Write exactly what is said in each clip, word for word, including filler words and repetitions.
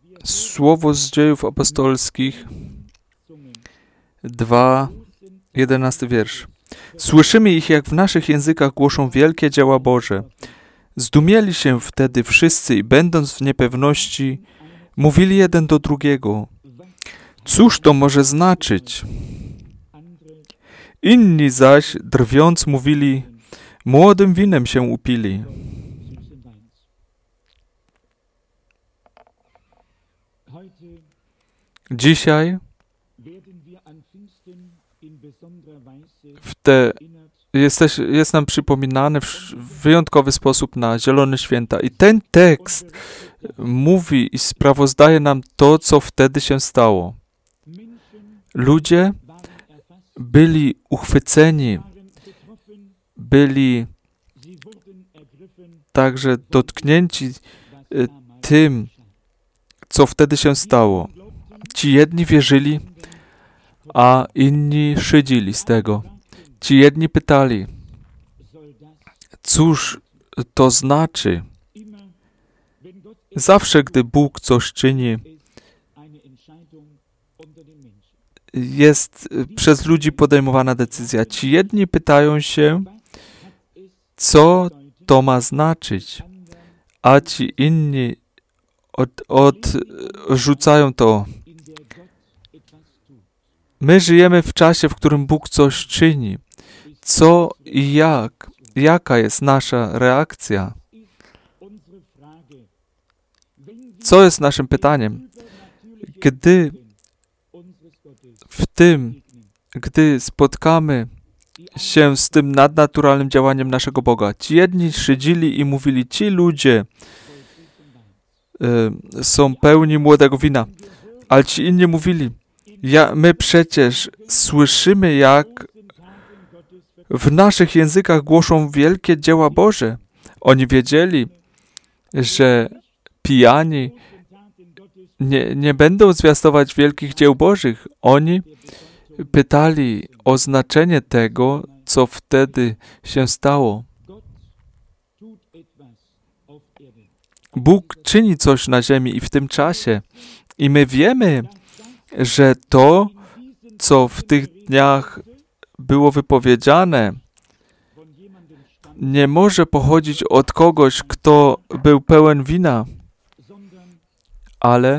Słowo z Dziejów Apostolskich, dwa, jedenasty wiersz. Słyszymy ich, jak w naszych językach głoszą wielkie dzieła Boże. Zdumieli się wtedy wszyscy i będąc w niepewności, mówili jeden do drugiego. Cóż to może znaczyć? Inni zaś, drwiąc, mówili, młodym winem się upili. Dzisiaj w te, jesteś, jest nam przypominany w wyjątkowy sposób na Zielone Święta. I ten tekst mówi i sprawozdaje nam to, co wtedy się stało. Ludzie byli uchwyceni, byli także dotknięci tym, co wtedy się stało. Ci jedni wierzyli, a inni szydzili z tego. Ci jedni pytali, cóż to znaczy? Zawsze, gdy Bóg coś czyni, jest przez ludzi podejmowana decyzja. Ci jedni pytają się, co to ma znaczyć, a ci inni od, odrzucają to. My żyjemy w czasie, w którym Bóg coś czyni. Co i jak? Jaka jest nasza reakcja? Co jest naszym pytaniem? Gdy w tym, gdy spotkamy się z tym nadnaturalnym działaniem naszego Boga, ci jedni szydzili i mówili, ci ludzie y, są pełni młodego wina, ale ci inni mówili, ja, my przecież słyszymy, jak w naszych językach głoszą wielkie dzieła Boże. Oni wiedzieli, że pijani nie, nie będą zwiastować wielkich dzieł Bożych. Oni pytali o znaczenie tego, co wtedy się stało. Bóg czyni coś na ziemi i w tym czasie. I my wiemy, że to, co w tych dniach było wypowiedziane, nie może pochodzić od kogoś, kto był pełen wina, ale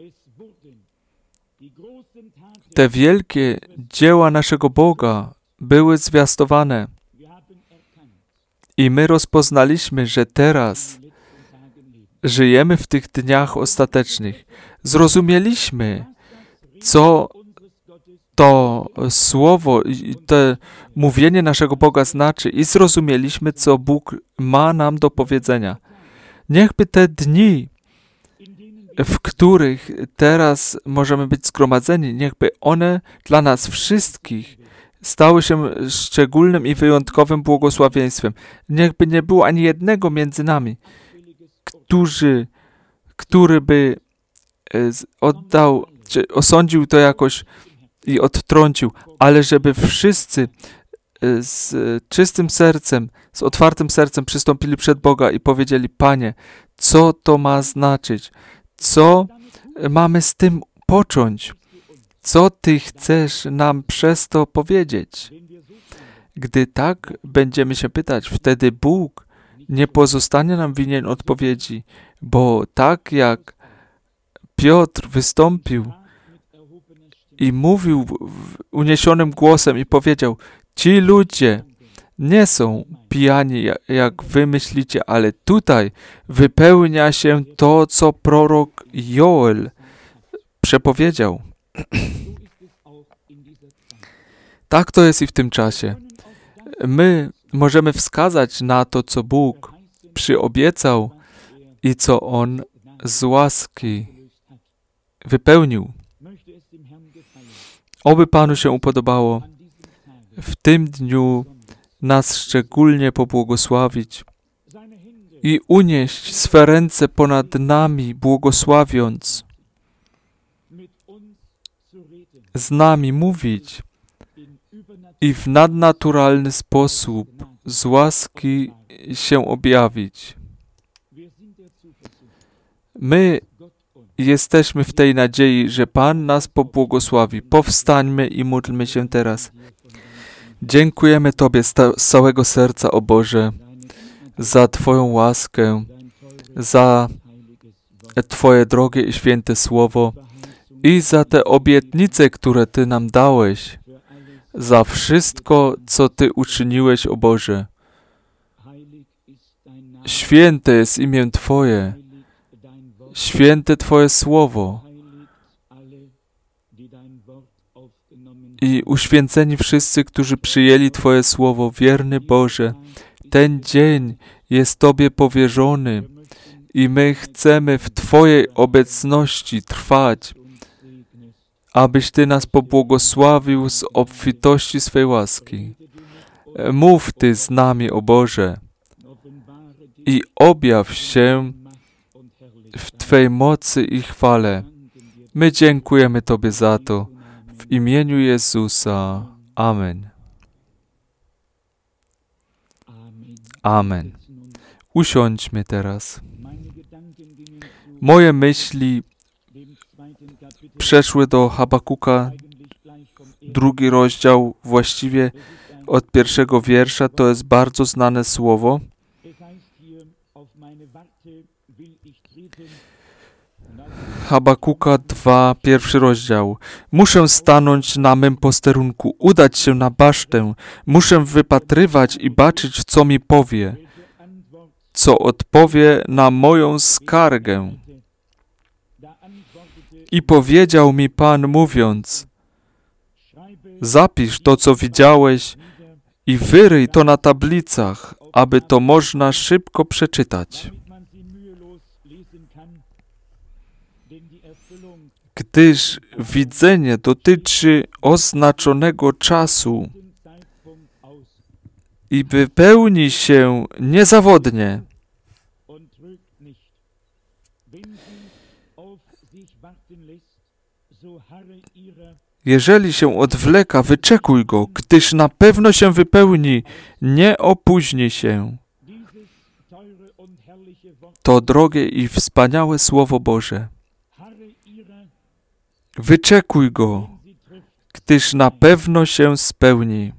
te wielkie dzieła naszego Boga były zwiastowane. I my rozpoznaliśmy, że teraz żyjemy w tych dniach ostatecznych. Zrozumieliśmy, co to słowo, to mówienie naszego Boga znaczy i zrozumieliśmy, co Bóg ma nam do powiedzenia. Niechby te dni, w których teraz możemy być zgromadzeni, niechby one dla nas wszystkich stały się szczególnym i wyjątkowym błogosławieństwem. Niechby nie było ani jednego między nami, który, który by oddał, czy osądził to jakoś i odtrącił, ale żeby wszyscy z czystym sercem, z otwartym sercem przystąpili przed Boga i powiedzieli, Panie, co to ma znaczyć? Co mamy z tym począć? Co Ty chcesz nam przez to powiedzieć? Gdy tak będziemy się pytać, wtedy Bóg nie pozostanie nam winien odpowiedzi, bo tak jak Piotr wystąpił i mówił uniesionym głosem i powiedział, ci ludzie nie są pijani, jak wy myślicie, ale tutaj wypełnia się to, co prorok Joel przepowiedział. Tak to jest i w tym czasie. My możemy wskazać na to, co Bóg przyobiecał i co On z łaski wypełnił. Oby Panu się upodobało w tym dniu nas szczególnie pobłogosławić i unieść swe ręce ponad nami, błogosławiąc, z nami mówić i w nadnaturalny sposób z łaski się objawić. My jesteśmy w tej nadziei, że Pan nas pobłogosławi. Powstańmy i módlmy się teraz. Dziękujemy Tobie z całego serca, o Boże, za Twoją łaskę, za Twoje drogie i święte słowo i za te obietnice, które Ty nam dałeś, za wszystko, co Ty uczyniłeś, o Boże. Święte jest imię Twoje, święte Twoje słowo i uświęceni wszyscy, którzy przyjęli Twoje słowo. Wierny Boże, ten dzień jest Tobie powierzony i my chcemy w Twojej obecności trwać, abyś Ty nas pobłogosławił z obfitości swej łaski. Mów Ty z nami, o Boże, i objaw się w Twej mocy i chwale. My dziękujemy Tobie za to. W imieniu Jezusa. Amen. Amen. Usiądźmy teraz. Moje myśli przeszły do Habakuka, drugi rozdział, właściwie od pierwszego wiersza. To jest bardzo znane słowo. Habakuka dwa, pierwszy rozdział. Muszę stanąć na mym posterunku, udać się na basztę. Muszę wypatrywać i baczyć, co mi powie, co odpowie na moją skargę. I powiedział mi Pan, mówiąc: zapisz to, co widziałeś i wyryj to na tablicach, aby to można szybko przeczytać. Gdyż widzenie dotyczy oznaczonego czasu i wypełni się niezawodnie. Jeżeli się odwleka, wyczekuj go, gdyż na pewno się wypełni, nie opóźni się. To drogie i wspaniałe Słowo Boże. Wyczekuj go, gdyż na pewno się spełni.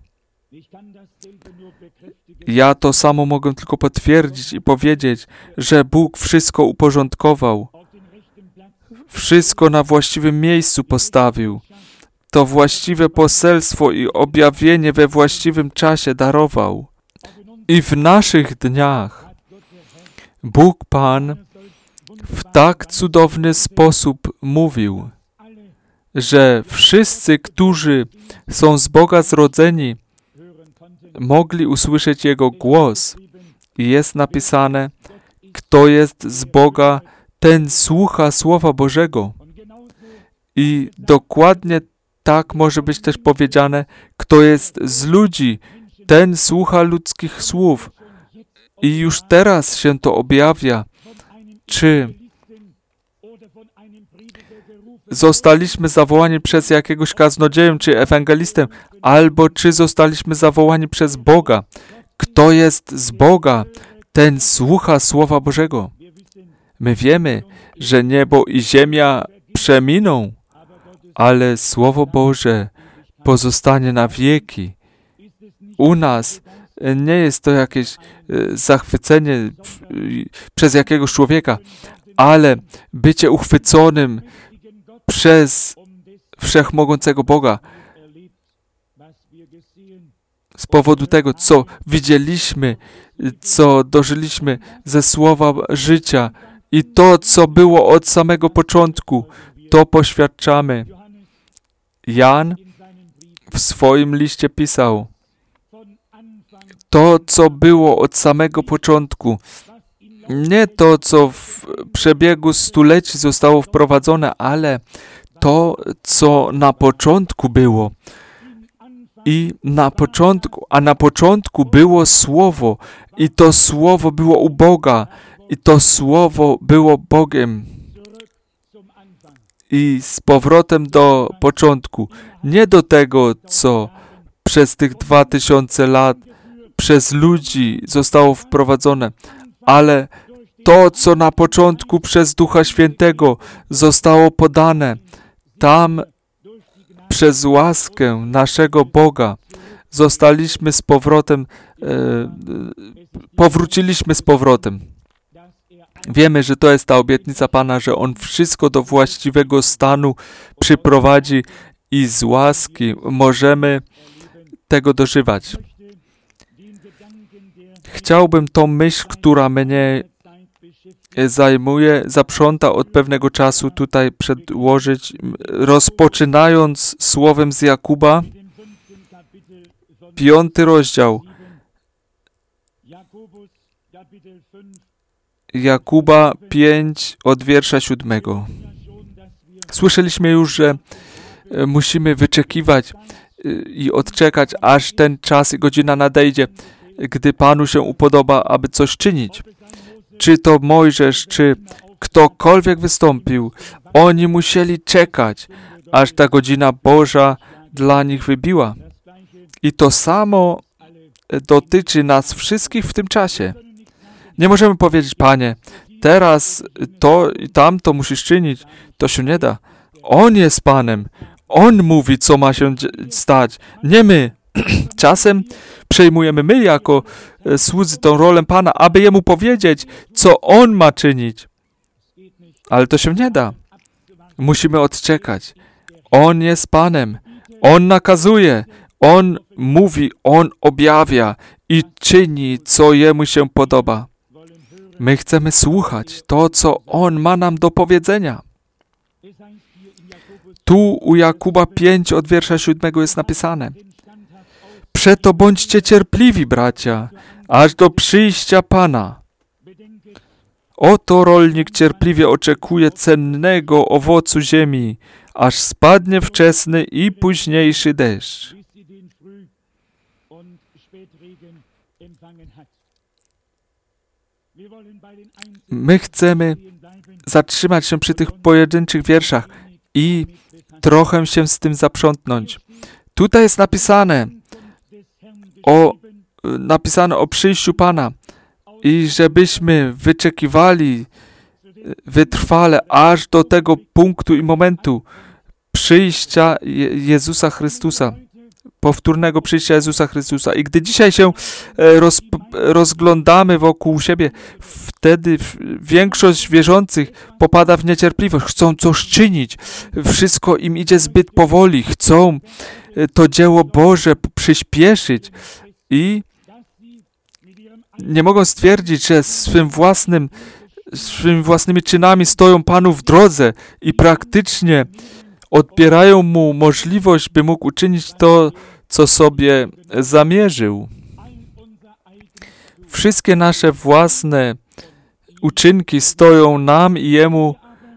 Ja to samo mogę tylko potwierdzić i powiedzieć, że Bóg wszystko uporządkował. Wszystko na właściwym miejscu postawił. To właściwe poselstwo i objawienie we właściwym czasie darował. I w naszych dniach Bóg Pan w tak cudowny sposób mówił, że wszyscy, którzy są z Boga zrodzeni, mogli usłyszeć Jego głos. I jest napisane, kto jest z Boga, ten słucha Słowa Bożego. I dokładnie tak może być też powiedziane, kto jest z ludzi, ten słucha ludzkich słów. I już teraz się to objawia. Czy zostaliśmy zawołani przez jakiegoś kaznodzieję czy ewangelistę, albo czy zostaliśmy zawołani przez Boga. Kto jest z Boga, ten słucha Słowa Bożego. My wiemy, że niebo i ziemia przeminą, ale Słowo Boże pozostanie na wieki. U nas nie jest to jakieś zachwycenie przez jakiegoś człowieka, ale bycie uchwyconym przez wszechmogącego Boga z powodu tego, co widzieliśmy, co dożyliśmy ze słowa życia i to, co było od samego początku, to poświadczamy. Jan w swoim liście pisał, to, co było od samego początku, nie to, co w przebiegu stuleci zostało wprowadzone, ale to, co na początku było. I na początku, a na początku było Słowo i to Słowo było u Boga i to Słowo było Bogiem. I z powrotem do początku, nie do tego, co przez tych dwa tysiące lat przez ludzi zostało wprowadzone, ale to, co na początku przez Ducha Świętego zostało podane, tam przez łaskę naszego Boga zostaliśmy z powrotem, e, powróciliśmy z powrotem. Wiemy, że to jest ta obietnica Pana, że On wszystko do właściwego stanu przyprowadzi i z łaski możemy tego dożywać. Chciałbym tą myśl, która mnie zajmuje, zaprząta od pewnego czasu tutaj przedłożyć, rozpoczynając słowem z Jakuba, piąty rozdział. Jakuba pięć od wiersza siódmego. Słyszeliśmy już, że musimy wyczekiwać i odczekać, aż ten czas i godzina nadejdzie, gdy Panu się upodoba, aby coś czynić. Czy to Mojżesz, czy ktokolwiek wystąpił, oni musieli czekać, aż ta godzina Boża dla nich wybiła. I to samo dotyczy nas wszystkich w tym czasie. Nie możemy powiedzieć, Panie, teraz to i tamto musisz czynić. To się nie da. On jest Panem. On mówi, co ma się stać. Nie my. Czasem przejmujemy my jako słudzy tą rolę Pana, aby Jemu powiedzieć, co On ma czynić. Ale to się nie da. Musimy odczekać. On jest Panem. On nakazuje. On mówi, On objawia i czyni, co Jemu się podoba. My chcemy słuchać to, co On ma nam do powiedzenia. Tu u Jakuba pięć od wiersza siódmego jest napisane: Przeto bądźcie cierpliwi, bracia, aż do przyjścia Pana. Oto rolnik cierpliwie oczekuje cennego owocu ziemi, aż spadnie wczesny i późniejszy deszcz. My chcemy zatrzymać się przy tych pojedynczych wierszach i trochę się z tym zaprzątnąć. Tutaj jest napisane o, napisane o przyjściu Pana i żebyśmy wyczekiwali wytrwale aż do tego punktu i momentu przyjścia Je- Jezusa Chrystusa, powtórnego przyjścia Jezusa Chrystusa. I gdy dzisiaj się roz, rozglądamy wokół siebie, wtedy większość wierzących popada w niecierpliwość. Chcą coś czynić. Wszystko im idzie zbyt powoli. Chcą to dzieło Boże przyspieszyć i nie mogą stwierdzić, że swym własnym, swymi własnymi czynami stoją Panu w drodze i praktycznie odbierają Mu możliwość, by mógł uczynić to, co sobie zamierzył. Wszystkie nasze własne uczynki stoją nam i Jemu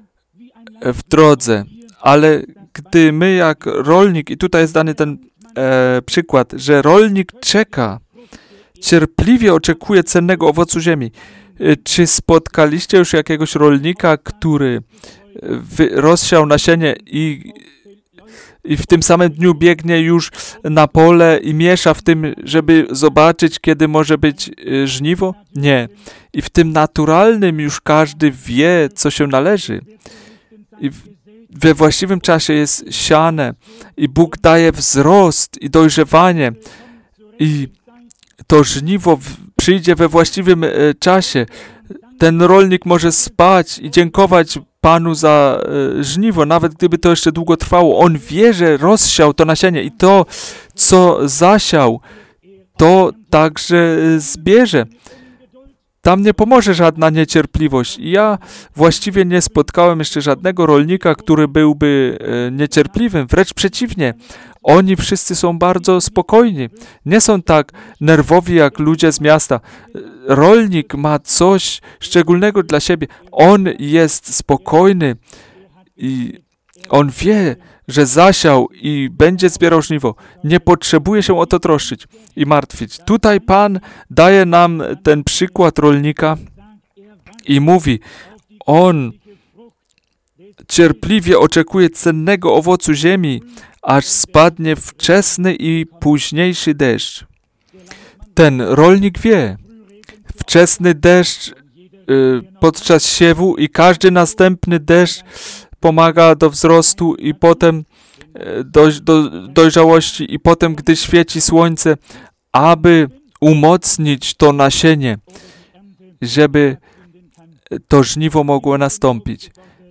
w drodze, ale gdy my jak rolnik, i tutaj jest dany ten e, przykład, że rolnik czeka, cierpliwie oczekuje cennego owocu ziemi. E, czy spotkaliście już jakiegoś rolnika, który wy, rozsiał nasienie i, i w tym samym dniu biegnie już na pole i miesza w tym, żeby zobaczyć, kiedy może być e, żniwo? Nie. I w tym naturalnym już każdy wie, co się należy. I w, we właściwym czasie jest siane i Bóg daje wzrost i dojrzewanie i to żniwo w, przyjdzie we właściwym e, czasie. Ten rolnik może spać i dziękować Panu za e, żniwo, nawet gdyby to jeszcze długo trwało. On wie, że rozsiał to nasienie i to, co zasiał, to także e, zbierze. Tam nie pomoże żadna niecierpliwość. I ja właściwie nie spotkałem jeszcze żadnego rolnika, który byłby e, niecierpliwym. Wręcz przeciwnie. Oni wszyscy są bardzo spokojni. Nie są tak nerwowi jak ludzie z miasta. Rolnik ma coś szczególnego dla siebie. On jest spokojny i on wie, że zasiał i będzie zbierał żniwo. Nie potrzebuje się o to troszczyć i martwić. Tutaj Pan daje nam ten przykład rolnika i mówi, on cierpliwie oczekuje cennego owocu ziemi, aż spadnie wczesny i późniejszy deszcz. Ten rolnik wie, wczesny deszcz podczas siewu i każdy następny deszcz pomaga do wzrostu i potem do, do dojrzałości i potem, gdy świeci słońce, aby umocnić to nasienie, żeby to żniwo mogło nastąpić.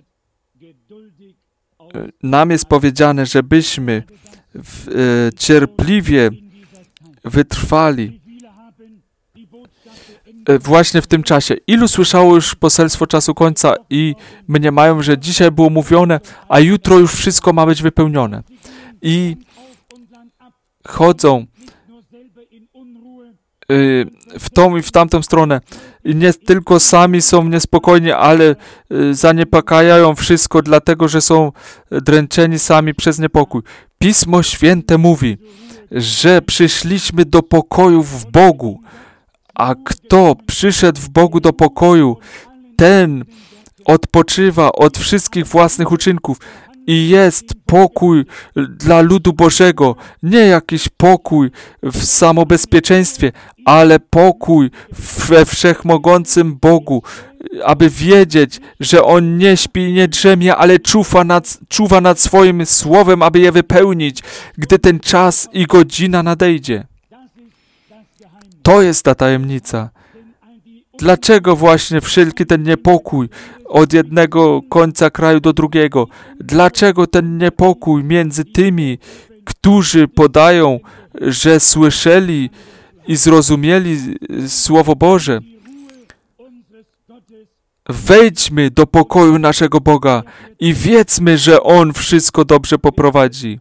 Nam jest powiedziane, żebyśmy w, e, cierpliwie wytrwali e, właśnie w tym czasie. Ilu słyszało już poselstwo czasu końca i mniemają, że dzisiaj było mówione, a jutro już wszystko ma być wypełnione. I chodzą w tą i w tamtą stronę. I nie tylko sami są niespokojni, ale zaniepokajają wszystko, dlatego że są dręczeni sami przez niepokój. Pismo Święte mówi, że przyszliśmy do pokoju w Bogu, a kto przyszedł w Bogu do pokoju, ten odpoczywa od wszystkich własnych uczynków. I jest pokój dla ludu Bożego, nie jakiś pokój w samobezpieczeństwie, ale pokój we wszechmogącym Bogu, aby wiedzieć, że On nie śpi i nie drzemie, ale czuwa nad, czuwa nad swoim słowem, aby je wypełnić, gdy ten czas i godzina nadejdzie. To jest ta tajemnica. Dlaczego właśnie wszelki ten niepokój od jednego końca kraju do drugiego? Dlaczego ten niepokój między tymi, którzy podają, że słyszeli i zrozumieli Słowo Boże? Wejdźmy do pokoju naszego Boga i wiedzmy, że On wszystko dobrze poprowadzi.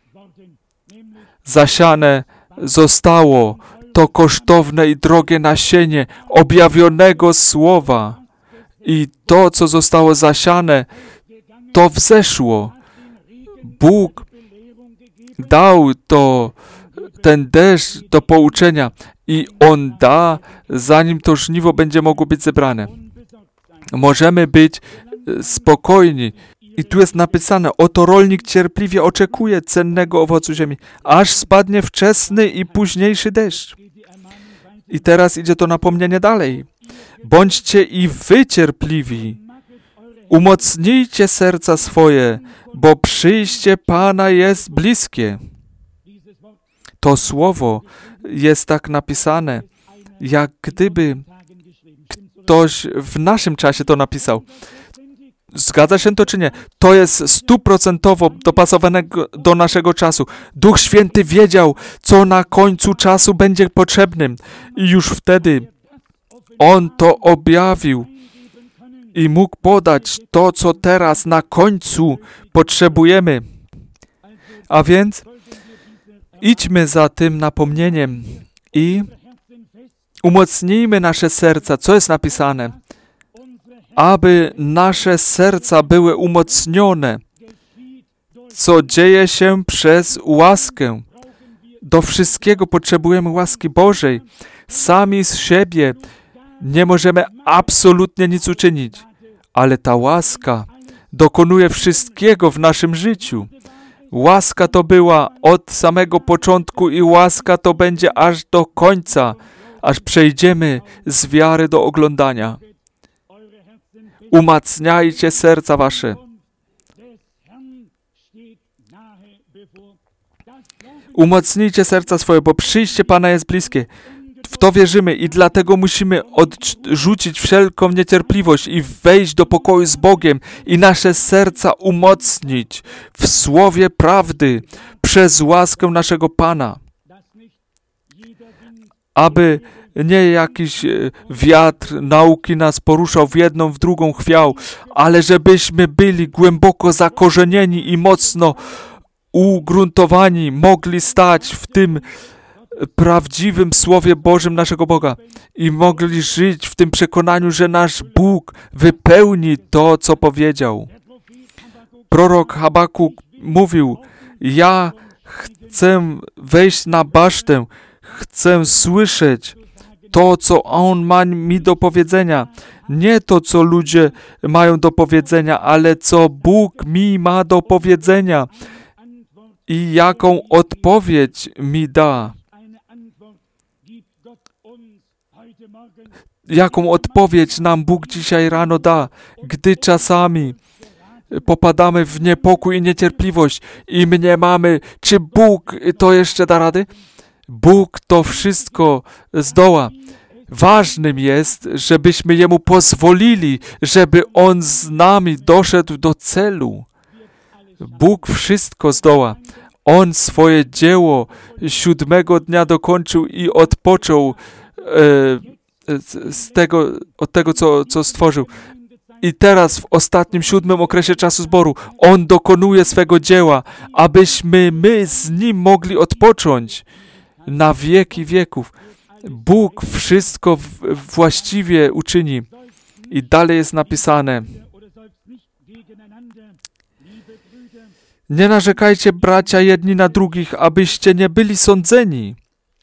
Zasiane zostało to kosztowne i drogie nasienie objawionego Słowa. I to, co zostało zasiane, to wzeszło. Bóg dał to, ten deszcz do pouczenia i On da, zanim to żniwo będzie mogło być zebrane. Możemy być spokojni. I tu jest napisane, oto rolnik cierpliwie oczekuje cennego owocu ziemi, aż spadnie wczesny i późniejszy deszcz. I teraz idzie to napomnienie dalej. Bądźcie i wy cierpliwi. Umocnijcie serca swoje, bo przyjście Pana jest bliskie. To słowo jest tak napisane, jak gdyby ktoś w naszym czasie to napisał. Zgadza się to czy nie? To jest stuprocentowo dopasowane do naszego czasu. Duch Święty wiedział, co na końcu czasu będzie potrzebnym. I już wtedy On to objawił i mógł podać to, co teraz na końcu potrzebujemy. A więc idźmy za tym napomnieniem i umocnijmy nasze serca. Co jest napisane? Aby nasze serca były umocnione, co dzieje się przez łaskę. Do wszystkiego potrzebujemy łaski Bożej. Sami z siebie nie możemy absolutnie nic uczynić, ale ta łaska dokonuje wszystkiego w naszym życiu. Łaska to była od samego początku i łaska to będzie aż do końca, aż przejdziemy z wiary do oglądania. Umacniajcie serca wasze. Umocnijcie serca swoje, bo przyjście Pana jest bliskie. W to wierzymy i dlatego musimy odrzucić wszelką niecierpliwość i wejść do pokoju z Bogiem i nasze serca umocnić w słowie prawdy przez łaskę naszego Pana. Aby nie jakiś wiatr nauki nas poruszał w jedną, w drugą chwiał, ale żebyśmy byli głęboko zakorzenieni i mocno ugruntowani, mogli stać w tym prawdziwym Słowie Bożym naszego Boga i mogli żyć w tym przekonaniu, że nasz Bóg wypełni to, co powiedział. Prorok Habakuk mówił, ja chcę wejść na basztę, chcę słyszeć to, co On ma mi do powiedzenia. Nie to, co ludzie mają do powiedzenia, ale co Bóg mi ma do powiedzenia i jaką odpowiedź mi da. jaką odpowiedź nam Bóg dzisiaj rano da, gdy czasami popadamy w niepokój i niecierpliwość i mniemamy, czy Bóg to jeszcze da rady? Bóg to wszystko zdoła. Ważnym jest, żebyśmy Jemu pozwolili, żeby On z nami doszedł do celu. Bóg wszystko zdoła. On swoje dzieło siódmego dnia dokończył i odpoczął e, z tego, od tego, co, co stworzył. I teraz w ostatnim, siódmym okresie czasu zboru On dokonuje swego dzieła, abyśmy my z Nim mogli odpocząć na wieki wieków. Bóg wszystko w, właściwie uczyni. I dalej jest napisane: nie narzekajcie, bracia, jedni na drugich, abyście nie byli sądzeni.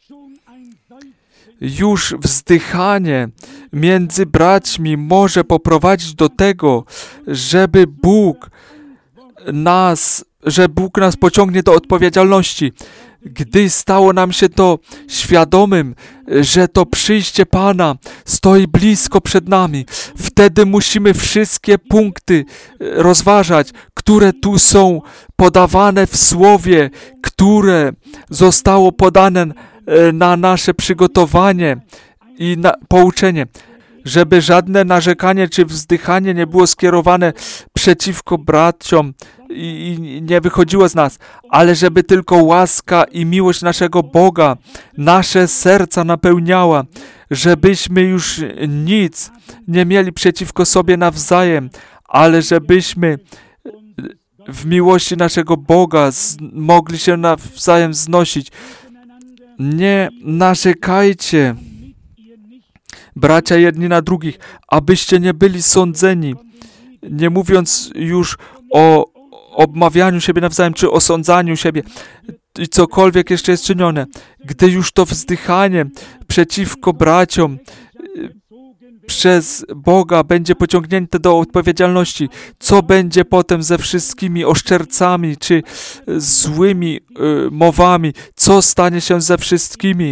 Już wzdychanie między braćmi może poprowadzić do tego, żeby Bóg nas, że Bóg nas pociągnie do odpowiedzialności. Gdy stało nam się to świadomym, że to przyjście Pana stoi blisko przed nami, wtedy musimy wszystkie punkty rozważać, które tu są podawane w Słowie, które zostało podane na nasze przygotowanie i na pouczenie, żeby żadne narzekanie czy wzdychanie nie było skierowane przeciwko braciom i, i nie wychodziło z nas, ale żeby tylko łaska i miłość naszego Boga nasze serca napełniała, żebyśmy już nic nie mieli przeciwko sobie nawzajem, ale żebyśmy w miłości naszego Boga z, mogli się nawzajem znosić. Nie narzekajcie, bracia, jedni na drugich, abyście nie byli sądzeni, nie mówiąc już o obmawianiu siebie nawzajem, czy osądzaniu siebie, i cokolwiek jeszcze jest czynione. Gdy już to wzdychanie przeciwko braciom przez Boga będzie pociągnięte do odpowiedzialności, co będzie potem ze wszystkimi oszczercami, czy złymi y, mowami, co stanie się ze wszystkimi,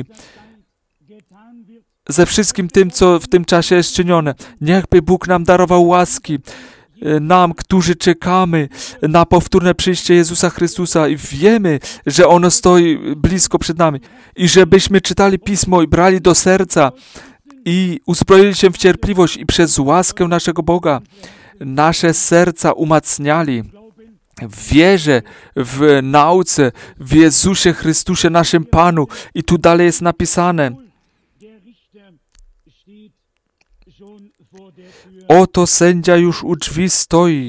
ze wszystkim tym, co w tym czasie jest czynione. Niechby Bóg nam darował łaski, nam, którzy czekamy na powtórne przyjście Jezusa Chrystusa i wiemy, że ono stoi blisko przed nami. I żebyśmy czytali Pismo i brali do serca i uzbroili się w cierpliwość i przez łaskę naszego Boga nasze serca umacniali w wierze, w nauce, w Jezusie Chrystusie, naszym Panu. I tu dalej jest napisane: oto sędzia już u drzwi stoi.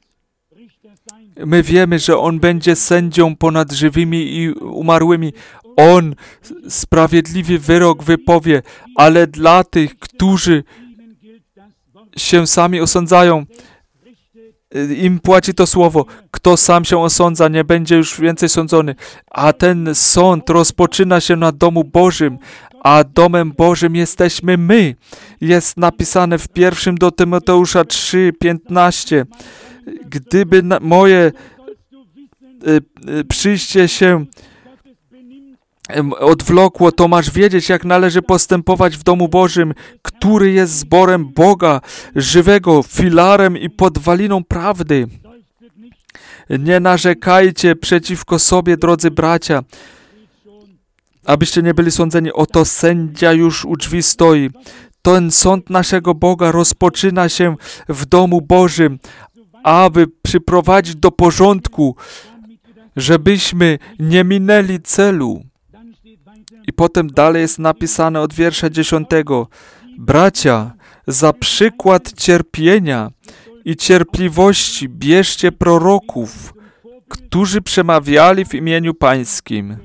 My wiemy, że On będzie sędzią ponad żywymi i umarłymi. On sprawiedliwy wyrok wypowie, ale dla tych, którzy się sami osądzają, im płaci to słowo. Kto sam się osądza, nie będzie już więcej sądzony. A ten sąd rozpoczyna się na domu Bożym, a domem Bożym jesteśmy my. Jest napisane w pierwszym do Tymoteusza trzy piętnaście. Gdyby na moje y, y, przyjście się y, odwlokło, to masz wiedzieć, jak należy postępować w domu Bożym, który jest zborem Boga żywego, filarem i podwaliną prawdy. Nie narzekajcie przeciwko sobie, drodzy bracia, abyście nie byli sądzeni. Oto sędzia już u drzwi stoi. Ten sąd naszego Boga rozpoczyna się w domu Bożym, aby przyprowadzić do porządku, żebyśmy nie minęli celu. I potem dalej jest napisane od wiersza dziesiątego. Bracia, za przykład cierpienia i cierpliwości bierzcie proroków, którzy przemawiali w imieniu Pańskim.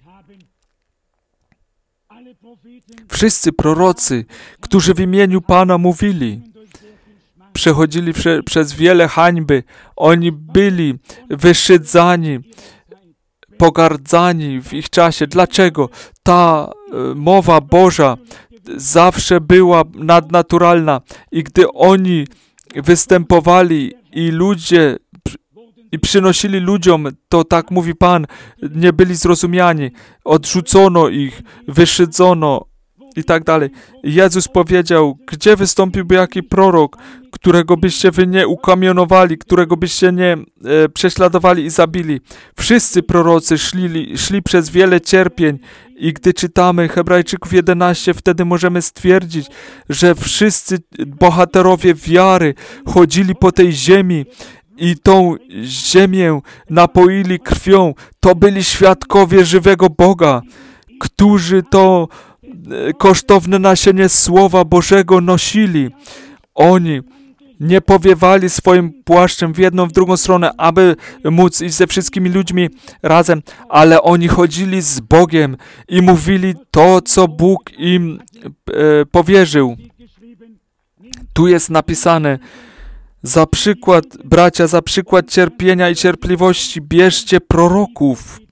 Wszyscy prorocy, którzy w imieniu Pana mówili, przechodzili prze, przez wiele hańby. Oni byli wyszydzani, pogardzani w ich czasie. Dlaczego? Ta e, mowa Boża zawsze była nadnaturalna i gdy oni występowali i ludzie i przynosili ludziom, to tak mówi Pan, nie byli zrozumiani. Odrzucono ich, wyszydzono, i tak dalej. Jezus powiedział, gdzie wystąpiłby jaki prorok, którego byście wy nie ukamionowali, którego byście nie e, prześladowali i zabili. Wszyscy prorocy szli, szli przez wiele cierpień i gdy czytamy Hebrajczyków jedenaście, wtedy możemy stwierdzić, że wszyscy bohaterowie wiary chodzili po tej ziemi i tą ziemię napoili krwią. To byli świadkowie żywego Boga, którzy to kosztowne nasienie Słowa Bożego nosili. Oni nie powiewali swoim płaszczem w jedną, w drugą stronę, aby móc iść ze wszystkimi ludźmi razem, ale oni chodzili z Bogiem i mówili to, co Bóg im e, powierzył. Tu jest napisane, za przykład, bracia, za przykład cierpienia i cierpliwości bierzcie proroków.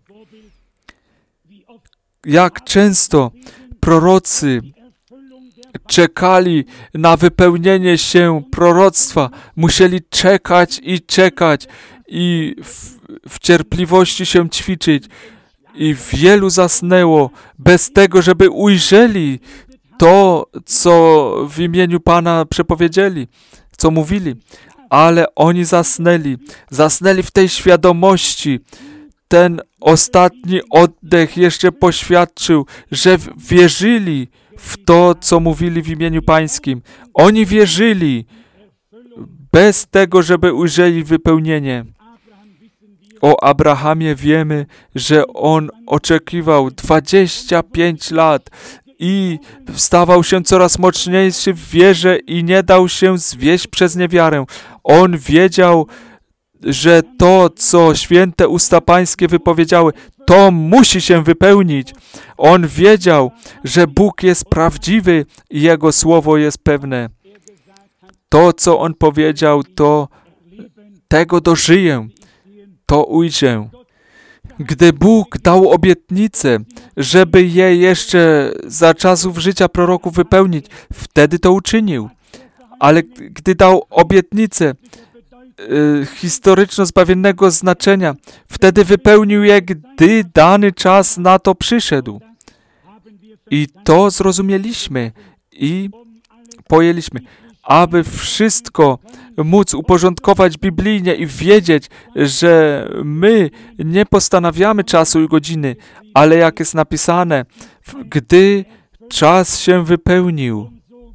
Jak często prorocy czekali na wypełnienie się proroctwa. Musieli czekać i czekać i w, w cierpliwości się ćwiczyć. I wielu zasnęło bez tego, żeby ujrzeli to, co w imieniu Pana przepowiedzieli, co mówili. Ale oni zasnęli. Zasnęli w tej świadomości. Ten ostatni oddech jeszcze poświadczył, że wierzyli w to, co mówili w imieniu Pańskim. Oni wierzyli bez tego, żeby ujrzeli wypełnienie. O Abrahamie wiemy, że on oczekiwał dwadzieścia pięć lat i stawał się coraz mocniejszy w wierze i nie dał się zwieść przez niewiarę. On wiedział, że to, co święte usta Pańskie wypowiedziały, to musi się wypełnić. On wiedział, że Bóg jest prawdziwy i Jego słowo jest pewne. To, co On powiedział, to tego dożyję, to ujrzę. Gdy Bóg dał obietnicę, żeby je jeszcze za czasów życia proroków wypełnić, wtedy to uczynił. Ale gdy dał obietnicę y, historyczno-zbawiennego znaczenia, wtedy wypełnił je, gdy dany czas na to przyszedł. I to zrozumieliśmy i pojęliśmy. Aby wszystko móc uporządkować biblijnie i wiedzieć, że my nie postanawiamy czasu i godziny, ale jak jest napisane, gdy czas się wypełnił.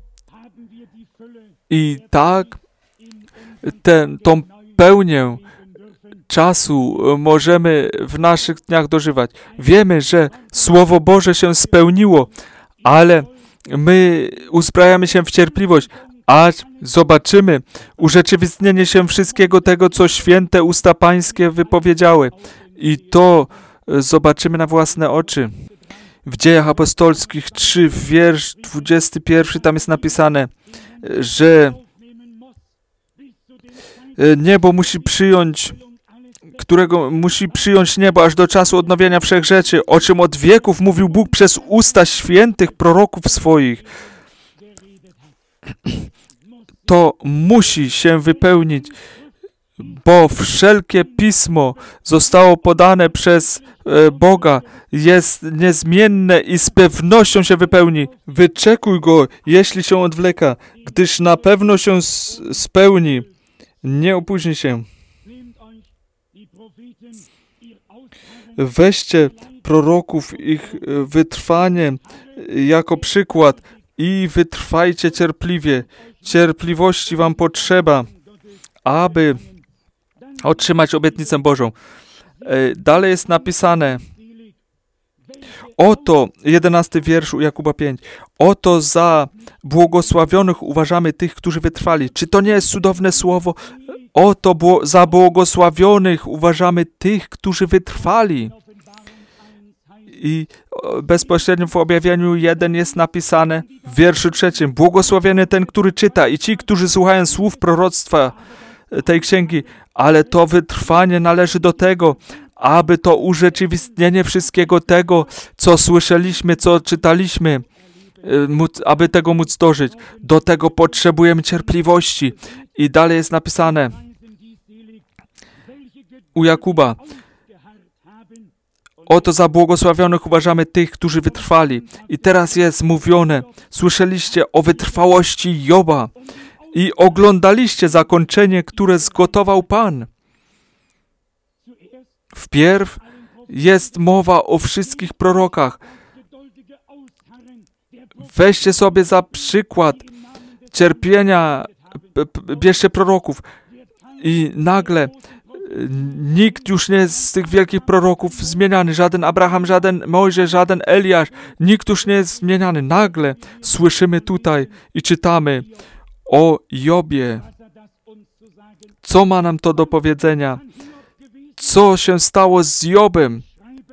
I tak ten, tą pełnię czasu możemy w naszych dniach dożywać. Wiemy, że Słowo Boże się spełniło, ale my uzbrajamy się w cierpliwość, aż zobaczymy urzeczywistnienie się wszystkiego tego, co święte usta Pańskie wypowiedziały. I to zobaczymy na własne oczy. W Dziejach Apostolskich trzy, wiersz dwudziesty pierwszy, tam jest napisane, że niebo musi przyjąć, którego musi przyjąć niebo aż do czasu odnowienia wszech rzeczy, o czym od wieków mówił Bóg przez usta świętych proroków swoich. To musi się wypełnić, bo wszelkie pismo zostało podane przez e, Boga, jest niezmienne i z pewnością się wypełni. Wyczekuj go, jeśli się odwleka, gdyż na pewno się s- spełni. Nie opóźni się. Weźcie proroków, ich wytrwanie jako przykład i wytrwajcie cierpliwie. Cierpliwości wam potrzeba, aby otrzymać obietnicę Bożą. Dalej jest napisane, oto, jedenasty wiersz u Jakuba pięć, oto za błogosławionych uważamy tych, którzy wytrwali. Czy to nie jest cudowne słowo? Oto bło- za błogosławionych uważamy tych, którzy wytrwali. I bezpośrednio w objawieniu jeden jest napisane w wierszu trzecim, błogosławiony ten, który czyta i ci, którzy słuchają słów proroctwa tej księgi, ale to wytrwanie należy do tego, aby to urzeczywistnienie wszystkiego tego, co słyszeliśmy, co czytaliśmy, móc, aby tego móc dożyć. Do tego potrzebujemy cierpliwości. I dalej jest napisane u Jakuba, Oto za błogosławionych uważamy tych, którzy wytrwali. I teraz jest mówione, słyszeliście o wytrwałości Joba i oglądaliście zakończenie, które zgotował Pan. Wpierw jest mowa o wszystkich prorokach. Weźcie sobie za przykład cierpienia, bierzcie proroków i nagle nikt już nie jest z tych wielkich proroków zmieniany. Żaden Abraham, żaden Mojżesz, żaden Eliasz. Nikt już nie jest zmieniany. Nagle słyszymy tutaj i czytamy o Jobie. Co ma nam to do powiedzenia? Co się stało z Jobem?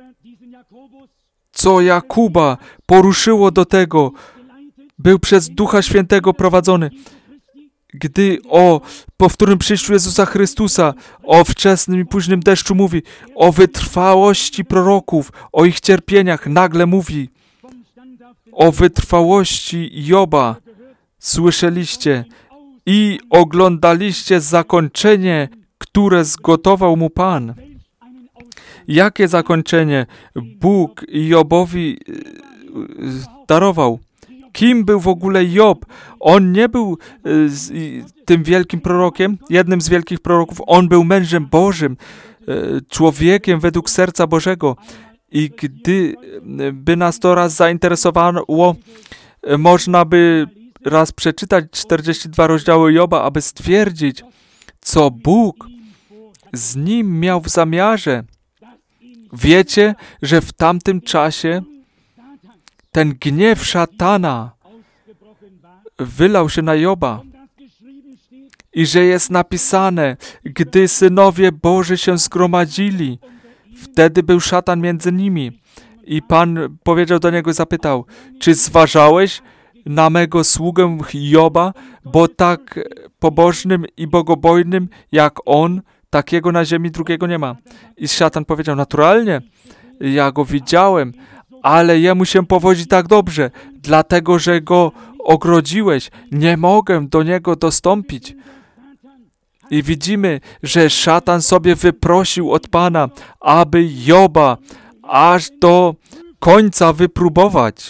Co Jakuba poruszyło do tego? Był przez Ducha Świętego prowadzony. Gdy o powtórnym przyjściu Jezusa Chrystusa, o wczesnym i późnym deszczu mówi, o wytrwałości proroków, o ich cierpieniach, nagle mówi o wytrwałości Joba. Słyszeliście i oglądaliście zakończenie, które zgotował mu Pan. Jakie zakończenie Bóg Jobowi darował? Kim był w ogóle Job? On nie był z, tym wielkim prorokiem, jednym z wielkich proroków. On był mężem Bożym, człowiekiem według serca Bożego. I gdyby nas to raz zainteresowało, można by raz przeczytać czterdzieści dwa rozdziały Joba, aby stwierdzić, co Bóg z nim miał w zamiarze. Wiecie, że w tamtym czasie ten gniew szatana wylał się na Joba i że jest napisane, gdy synowie Boży się zgromadzili, wtedy był szatan między nimi. I Pan powiedział do niego, zapytał, czy zważałeś na mego sługę Joba, bo tak pobożnym i bogobojnym jak on, takiego na ziemi drugiego nie ma. I szatan powiedział, naturalnie, ja go widziałem, ale jemu się powodzi tak dobrze, dlatego, że go ogrodziłeś. Nie mogę do niego dostąpić. I widzimy, że szatan sobie wyprosił od Pana, aby Joba aż do końca wypróbować.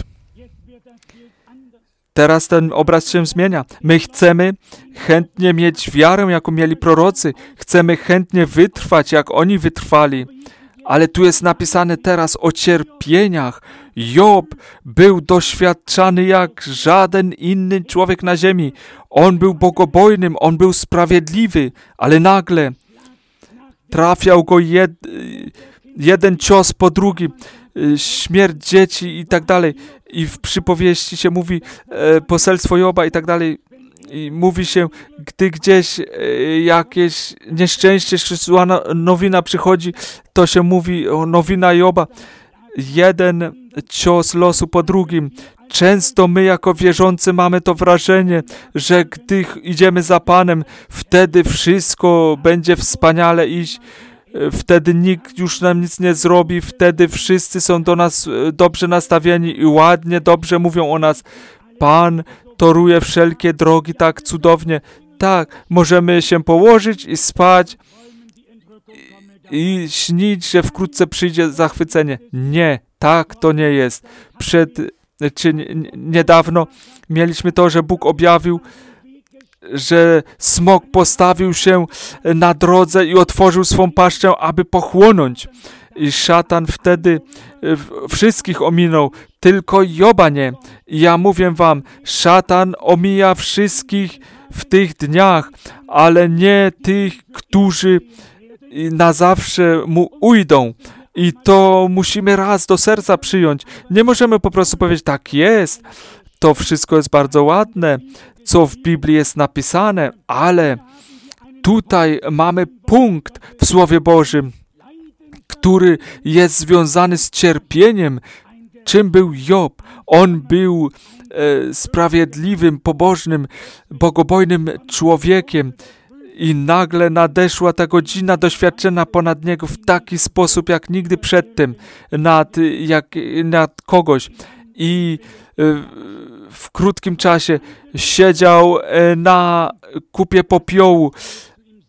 Teraz ten obraz się zmienia. My chcemy chętnie mieć wiarę, jaką mieli prorocy. Chcemy chętnie wytrwać, jak oni wytrwali. Ale tu jest napisane teraz o cierpieniach. Job był doświadczany jak żaden inny człowiek na ziemi. On był bogobojnym, on był sprawiedliwy, ale nagle trafiał go jed, jeden cios po drugim, śmierć dzieci i tak dalej. I w przypowieści się mówi e, poselstwo Joba i tak dalej. I mówi się, gdy gdzieś e, jakieś nieszczęście, zła nowina przychodzi, to się mówi o nowina Joba. Jeden cios losu po drugim. Często my jako wierzący mamy to wrażenie, że gdy idziemy za Panem, wtedy wszystko będzie wspaniale iść. Wtedy nikt już nam nic nie zrobi, wtedy wszyscy są do nas dobrze nastawieni i ładnie, dobrze mówią o nas. Pan toruje wszelkie drogi tak cudownie. Tak, możemy się położyć i spać i, i śnić, że wkrótce przyjdzie zachwycenie. Nie, tak to nie jest. Przed, czy niedawno mieliśmy to, że Bóg objawił, że smok postawił się na drodze i otworzył swą paszczę, aby pochłonąć. I szatan wtedy wszystkich ominął, tylko Joba nie. I ja mówię wam, szatan omija wszystkich w tych dniach, ale nie tych, którzy na zawsze mu ujdą. I to musimy raz do serca przyjąć. Nie możemy po prostu powiedzieć, tak jest, to wszystko jest bardzo ładne, co w Biblii jest napisane, ale tutaj mamy punkt w Słowie Bożym, który jest związany z cierpieniem. Czym był Job? On był e, sprawiedliwym, pobożnym, bogobojnym człowiekiem i nagle nadeszła ta godzina doświadczenia ponad niego w taki sposób, jak nigdy przedtem, nad, jak, nad kogoś. I e, w krótkim czasie siedział na kupie popiołu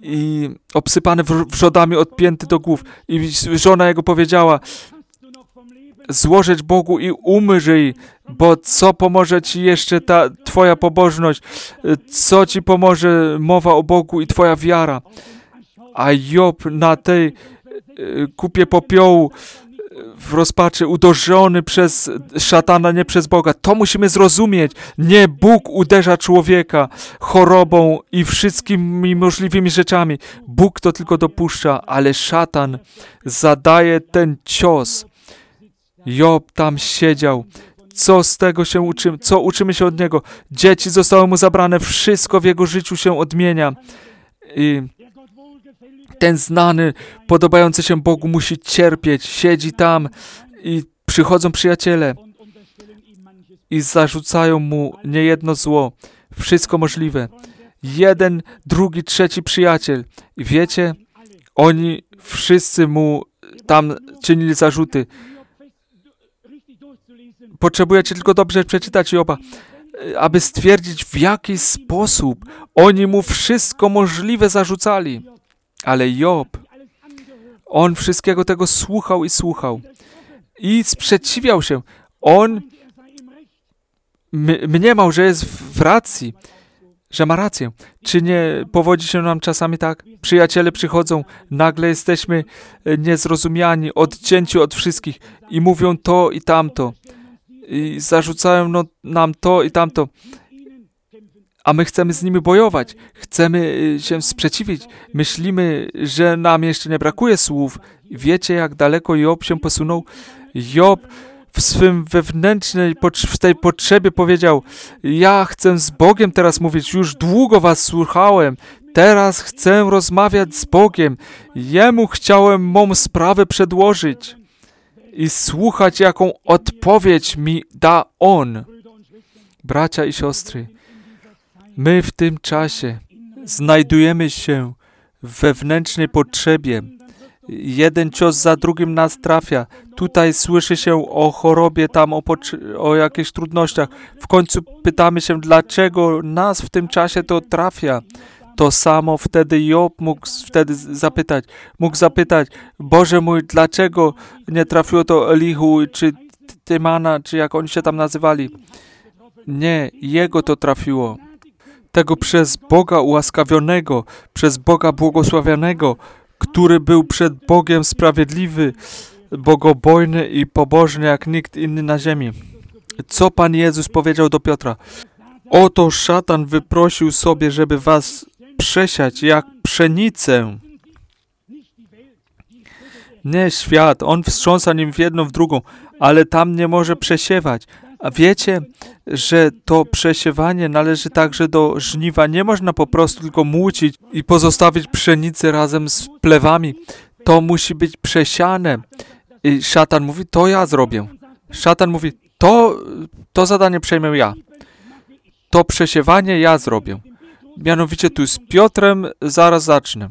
i obsypany wrzodami, odpięty do głów. I żona jego powiedziała: złożyć Bogu i umrzyj, bo co pomoże ci jeszcze ta twoja pobożność? Co ci pomoże mowa o Bogu i twoja wiara? A Job na tej kupie popiołu w rozpaczy, uderzony przez szatana, nie przez Boga. To musimy zrozumieć. Nie Bóg uderza człowieka chorobą i wszystkimi możliwymi rzeczami. Bóg to tylko dopuszcza, ale szatan zadaje ten cios. Job tam siedział. Co z tego się uczymy? Co uczymy się od niego? Dzieci zostały mu zabrane. Wszystko w jego życiu się odmienia. I ten znany, podobający się Bogu musi cierpieć. Siedzi tam i przychodzą przyjaciele i zarzucają mu niejedno zło. Wszystko możliwe. Jeden, drugi, trzeci przyjaciel. I wiecie, oni wszyscy mu tam czynili zarzuty. Potrzebujecie tylko dobrze przeczytać Joba, aby stwierdzić, w jaki sposób oni mu wszystko możliwe zarzucali. Ale Job, on wszystkiego tego słuchał i słuchał. I sprzeciwiał się. On mniemał, że jest w racji, że ma rację. Czy nie powodzi się nam czasami tak? Przyjaciele przychodzą, nagle jesteśmy niezrozumiani, odcięci od wszystkich i mówią to i tamto. I zarzucają no, nam to i tamto. A my chcemy z nimi bojować. Chcemy się sprzeciwić. Myślimy, że nam jeszcze nie brakuje słów. Wiecie, jak daleko Job się posunął? Job w swym wewnętrznej, w tej potrzebie powiedział: ja chcę z Bogiem teraz mówić. Już długo was słuchałem. Teraz chcę rozmawiać z Bogiem. Jemu chciałem mą sprawę przedłożyć i słuchać, jaką odpowiedź mi da On. Bracia i siostry, my w tym czasie znajdujemy się w wewnętrznej potrzebie. Jeden cios za drugim nas trafia. Tutaj słyszy się o chorobie, tam o, o jakichś trudnościach. W końcu pytamy się, dlaczego nas w tym czasie to trafia. To samo wtedy Job mógł wtedy zapytać. Mógł zapytać: Boże mój, dlaczego nie trafiło to Elihu, czy Tymana, czy jak oni się tam nazywali? Nie, jego to trafiło. Tego przez Boga ułaskawionego, przez Boga błogosławionego, który był przed Bogiem sprawiedliwy, bogobojny i pobożny jak nikt inny na ziemi. Co Pan Jezus powiedział do Piotra? Oto szatan wyprosił sobie, żeby was przesiać jak pszenicę. Nie świat, on wstrząsa nim w jedną, w drugą, ale tam nie może przesiewać. A wiecie, że to przesiewanie należy także do żniwa. Nie można po prostu tylko młócić i pozostawić pszenicy razem z plewami. To musi być przesiane. I szatan mówi: to ja zrobię. Szatan mówi: to, to zadanie przejmę ja. To przesiewanie ja zrobię. Mianowicie tu z Piotrem zaraz zacznę.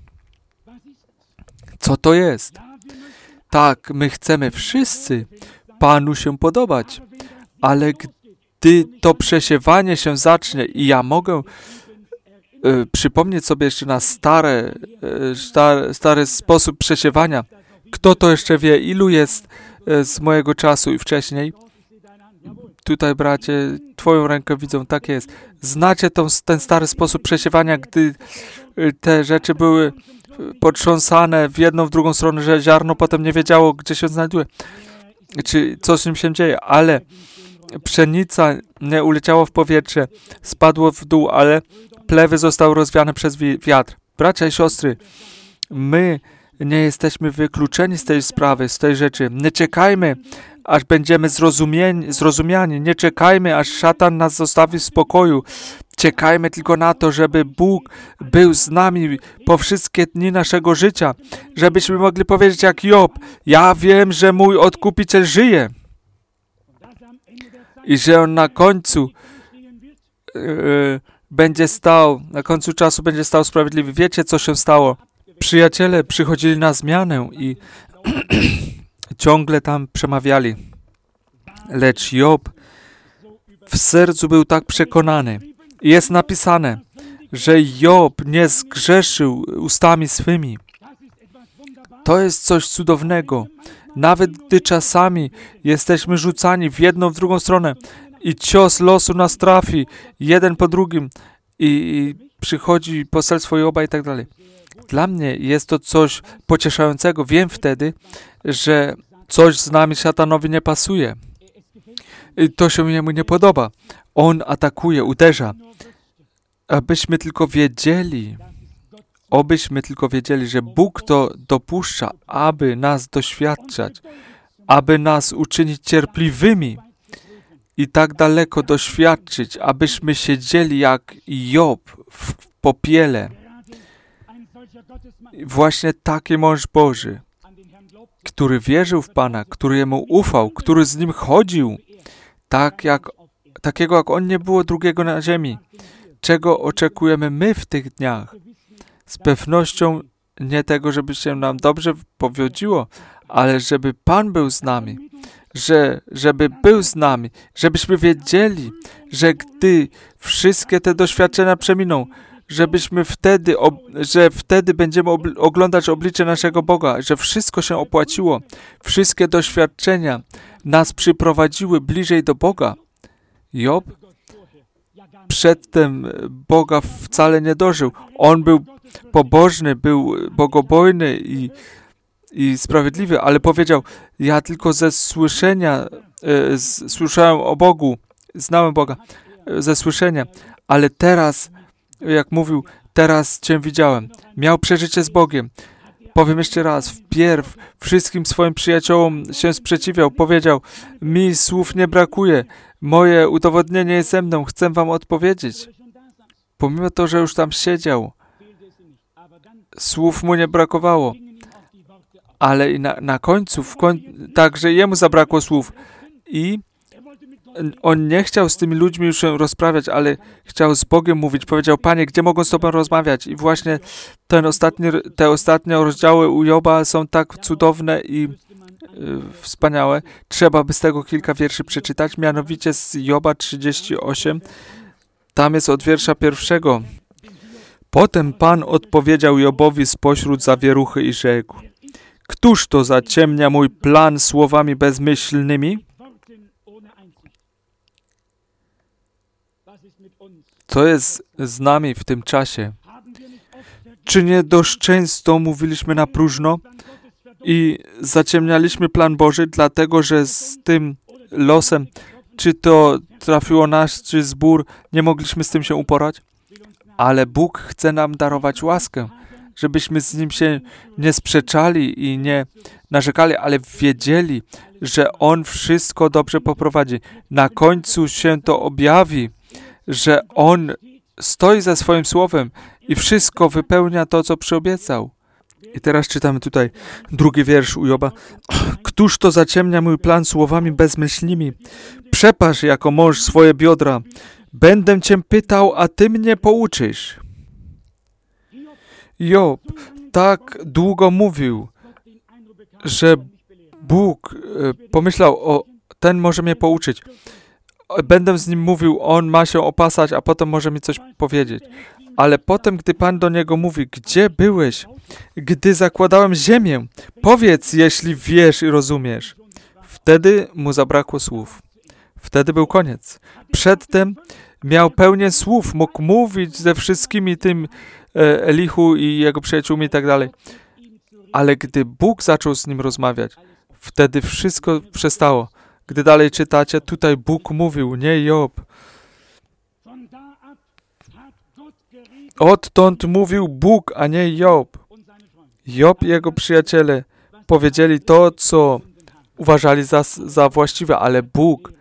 Co to jest? Tak, my chcemy wszyscy Panu się podobać, ale gdy to przesiewanie się zacznie i ja mogę y, przypomnieć sobie jeszcze na stare, y, stary, stary sposób przesiewania. Kto to jeszcze wie, ilu jest y, z mojego czasu i wcześniej? Tutaj, bracie, twoją rękę widzą, tak jest. Znacie tą, ten stary sposób przesiewania, gdy y, te rzeczy były potrząsane w jedną, w drugą stronę, że ziarno potem nie wiedziało, gdzie się znajduje, czy co z nim się dzieje, ale pszenica nie uleciała w powietrze, spadło w dół, ale plewy zostały rozwiane przez wiatr. Bracia i siostry, my nie jesteśmy wykluczeni z tej sprawy, z tej rzeczy. Nie czekajmy, aż będziemy zrozumieni, zrozumiani. Nie czekajmy, aż szatan nas zostawi w spokoju. Czekajmy tylko na to, żeby Bóg był z nami po wszystkie dni naszego życia. Żebyśmy mogli powiedzieć jak Job: ja wiem, że mój Odkupiciel żyje. I że On na końcu yy, będzie stał, na końcu czasu będzie stał sprawiedliwy. Wiecie, co się stało? Przyjaciele przychodzili na zmianę i ciągle tam przemawiali. Lecz Job w sercu był tak przekonany. Jest napisane: że Job nie zgrzeszył ustami swymi. To jest coś cudownego. Nawet gdy czasami jesteśmy rzucani w jedną, w drugą stronę i cios losu nas trafi, jeden po drugim i, i przychodzi poselstwo Joba i tak dalej. Dla mnie jest to coś pocieszającego. Wiem wtedy, że coś z nami szatanowi nie pasuje. I to się jemu nie podoba. On atakuje, uderza. Abyśmy tylko wiedzieli, obyśmy tylko wiedzieli, że Bóg to dopuszcza, aby nas doświadczać, aby nas uczynić cierpliwymi i tak daleko doświadczyć, abyśmy siedzieli jak Job w popiele. Właśnie taki mąż Boży, który wierzył w Pana, który Jemu ufał, który z Nim chodził, tak jak, takiego jak On nie było drugiego na ziemi. Czego oczekujemy my w tych dniach? Z pewnością nie tego, żeby się nam dobrze powodziło, ale żeby Pan był z nami, że, żeby był z nami, żebyśmy wiedzieli, że gdy wszystkie te doświadczenia przeminą, żebyśmy wtedy, ob, że wtedy będziemy obl- oglądać oblicze naszego Boga, że wszystko się opłaciło, wszystkie doświadczenia nas przyprowadziły bliżej do Boga. Job przedtem Boga wcale nie dożył. On był pobożny, był bogobojny i, i sprawiedliwy, ale powiedział, ja tylko ze słyszenia e, z, słyszałem o Bogu, znałem Boga e, ze słyszenia, ale teraz, jak mówił, teraz Cię widziałem. Miał przeżycie z Bogiem. Powiem jeszcze raz, wpierw wszystkim swoim przyjaciołom się sprzeciwiał, powiedział, mi słów nie brakuje, moje udowodnienie jest ze mną, chcę wam odpowiedzieć. Pomimo to, że już tam siedział, słów mu nie brakowało, ale i na, na końcu, w koń, także jemu zabrakło słów i on nie chciał z tymi ludźmi już się rozprawiać, ale chciał z Bogiem mówić. Powiedział, Panie, gdzie mogą z Tobą rozmawiać? I właśnie ten ostatni, te ostatnie rozdziały u Joba są tak cudowne i y, wspaniałe. Trzeba by z tego kilka wierszy przeczytać, mianowicie z Joba trzydzieści osiem. Tam jest od wiersza pierwszego. Potem Pan odpowiedział Jobowi spośród zawieruchy i rzekł, któż to zaciemnia mój plan słowami bezmyślnymi? Co jest z nami w tym czasie? Czy nie dość często mówiliśmy na próżno i zaciemnialiśmy plan Boży, dlatego że z tym losem, czy to trafiło nas, czy zbór, nie mogliśmy z tym się uporać? Ale Bóg chce nam darować łaskę, żebyśmy z Nim się nie sprzeczali i nie narzekali, ale wiedzieli, że On wszystko dobrze poprowadzi. Na końcu się to objawi, że On stoi za swoim słowem i wszystko wypełnia to, co przyobiecał. I teraz czytamy tutaj drugi wiersz u Joba. Któż to zaciemnia mój plan słowami bezmyślnymi? Przepasz jako mąż swoje biodra. Będę Cię pytał, a Ty mnie pouczysz. Job tak długo mówił, że Bóg pomyślał, o, ten może mnie pouczyć. Będę z nim mówił, on ma się opasać, a potem może mi coś powiedzieć. Ale potem, gdy Pan do niego mówi, gdzie byłeś, gdy zakładałem ziemię? Powiedz, jeśli wiesz i rozumiesz. Wtedy mu zabrakło słów. Wtedy był koniec. Przedtem miał pełnię słów, mógł mówić ze wszystkimi tym e, Elihu i jego przyjaciółmi i tak dalej. Ale gdy Bóg zaczął z nim rozmawiać, wtedy wszystko przestało. Gdy dalej czytacie, tutaj Bóg mówił, nie Job. Odtąd mówił Bóg, a nie Job. Job i jego przyjaciele powiedzieli to, co uważali za, za właściwe, ale Bóg,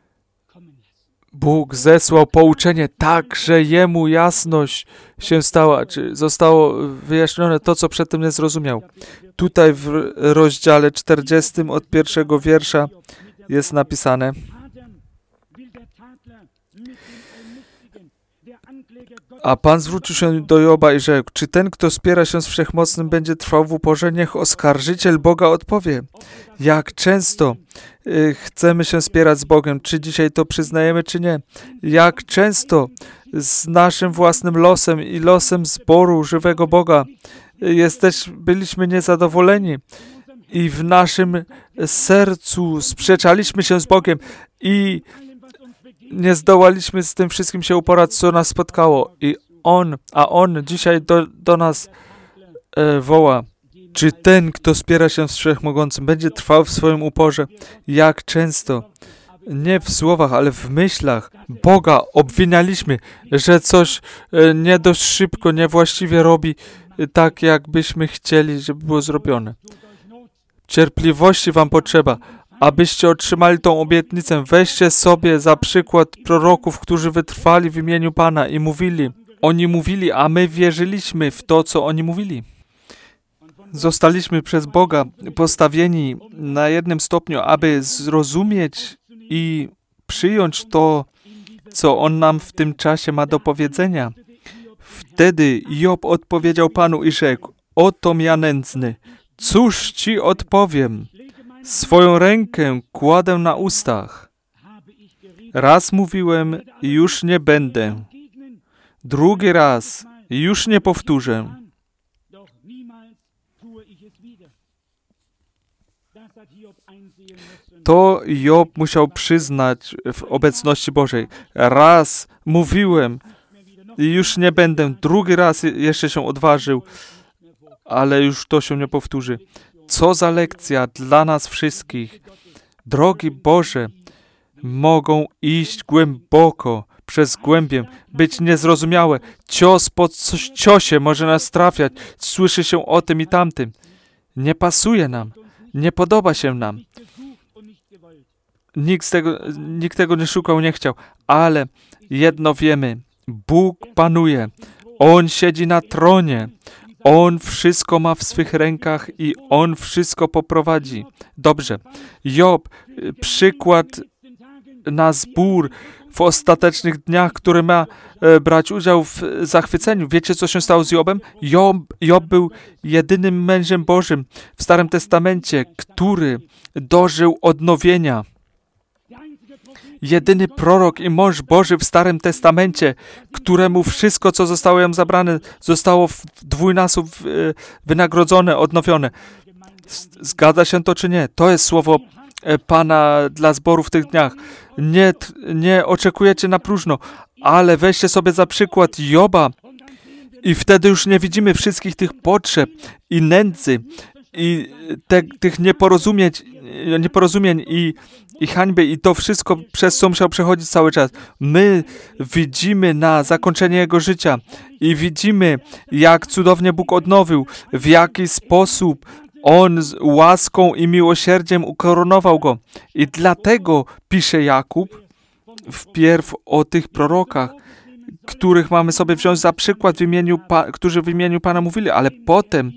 Bóg zesłał pouczenie tak, że jemu jasność się stała, czy zostało wyjaśnione to, co przedtem nie zrozumiał. Tutaj w rozdziale czterdziestym od pierwszego wiersza jest napisane: A Pan zwrócił się do Joba i rzekł, czy ten, kto spiera się z Wszechmocnym, będzie trwał w uporze? Niech oskarżyciel Boga odpowie. Jak często y, chcemy się spierać z Bogiem? Czy dzisiaj to przyznajemy, czy nie? Jak często z naszym własnym losem i losem zboru żywego Boga y, jesteś, byliśmy niezadowoleni i w naszym sercu sprzeczaliśmy się z Bogiem i nie zdołaliśmy z tym wszystkim się uporać, co nas spotkało. I On, a On dzisiaj do, do nas e, woła. Czy ten, kto spiera się z Wszechmogącym, będzie trwał w swoim uporze? Jak często, nie w słowach, ale w myślach, Boga obwinialiśmy, że coś e, nie dość szybko, niewłaściwie robi e, tak, jakbyśmy chcieli, żeby było zrobione. Cierpliwości wam potrzeba, abyście otrzymali tą obietnicę. Weźcie sobie za przykład proroków, którzy wytrwali w imieniu Pana i mówili. Oni mówili, a my wierzyliśmy w to, co oni mówili. Zostaliśmy przez Boga postawieni na jednym stopniu, aby zrozumieć i przyjąć to, co On nam w tym czasie ma do powiedzenia. Wtedy Job odpowiedział Panu i rzekł, oto ja nędzny, cóż Ci odpowiem? Swoją rękę kładę na ustach. Raz mówiłem, już nie będę. Drugi raz, już nie powtórzę. To Job musiał przyznać w obecności Bożej. Raz mówiłem i już nie będę. Drugi raz jeszcze się odważył, ale już to się nie powtórzy. Co za lekcja dla nas wszystkich. Drogi Boże, mogą iść głęboko, przez głębię, być niezrozumiałe. Cios po coś ciosie może nas trafiać. Słyszy się o tym i tamtym. Nie pasuje nam. Nie podoba się nam. Nikt, z tego, nikt tego nie szukał, nie chciał. Ale jedno wiemy. Bóg panuje. On siedzi na tronie. On wszystko ma w swych rękach i On wszystko poprowadzi. Dobrze. Job, przykład na zbór w ostatecznych dniach, który ma e, brać udział w zachwyceniu. Wiecie, co się stało z Jobem? Job, Job był jedynym mężem Bożym w Starym Testamencie, który dożył odnowienia. Jedyny prorok i mąż Boży w Starym Testamencie, któremu wszystko, co zostało jemu zabrane, zostało w dwójnasób wynagrodzone, odnowione. Zgadza się to, czy nie? To jest słowo Pana dla zboru w tych dniach. Nie, nie oczekujecie na próżno, ale weźcie sobie za przykład Joba i wtedy już nie widzimy wszystkich tych potrzeb i nędzy i te, tych nieporozumień, nieporozumień i, i hańby i to wszystko, przez co musiał przechodzić cały czas. My widzimy na zakończenie jego życia i widzimy, jak cudownie Bóg odnowił, w jaki sposób On z łaską i miłosierdziem ukoronował go. I dlatego pisze Jakub wpierw o tych prorokach, których mamy sobie wziąć za przykład, w imieniu pa- którzy w imieniu Pana mówili, ale potem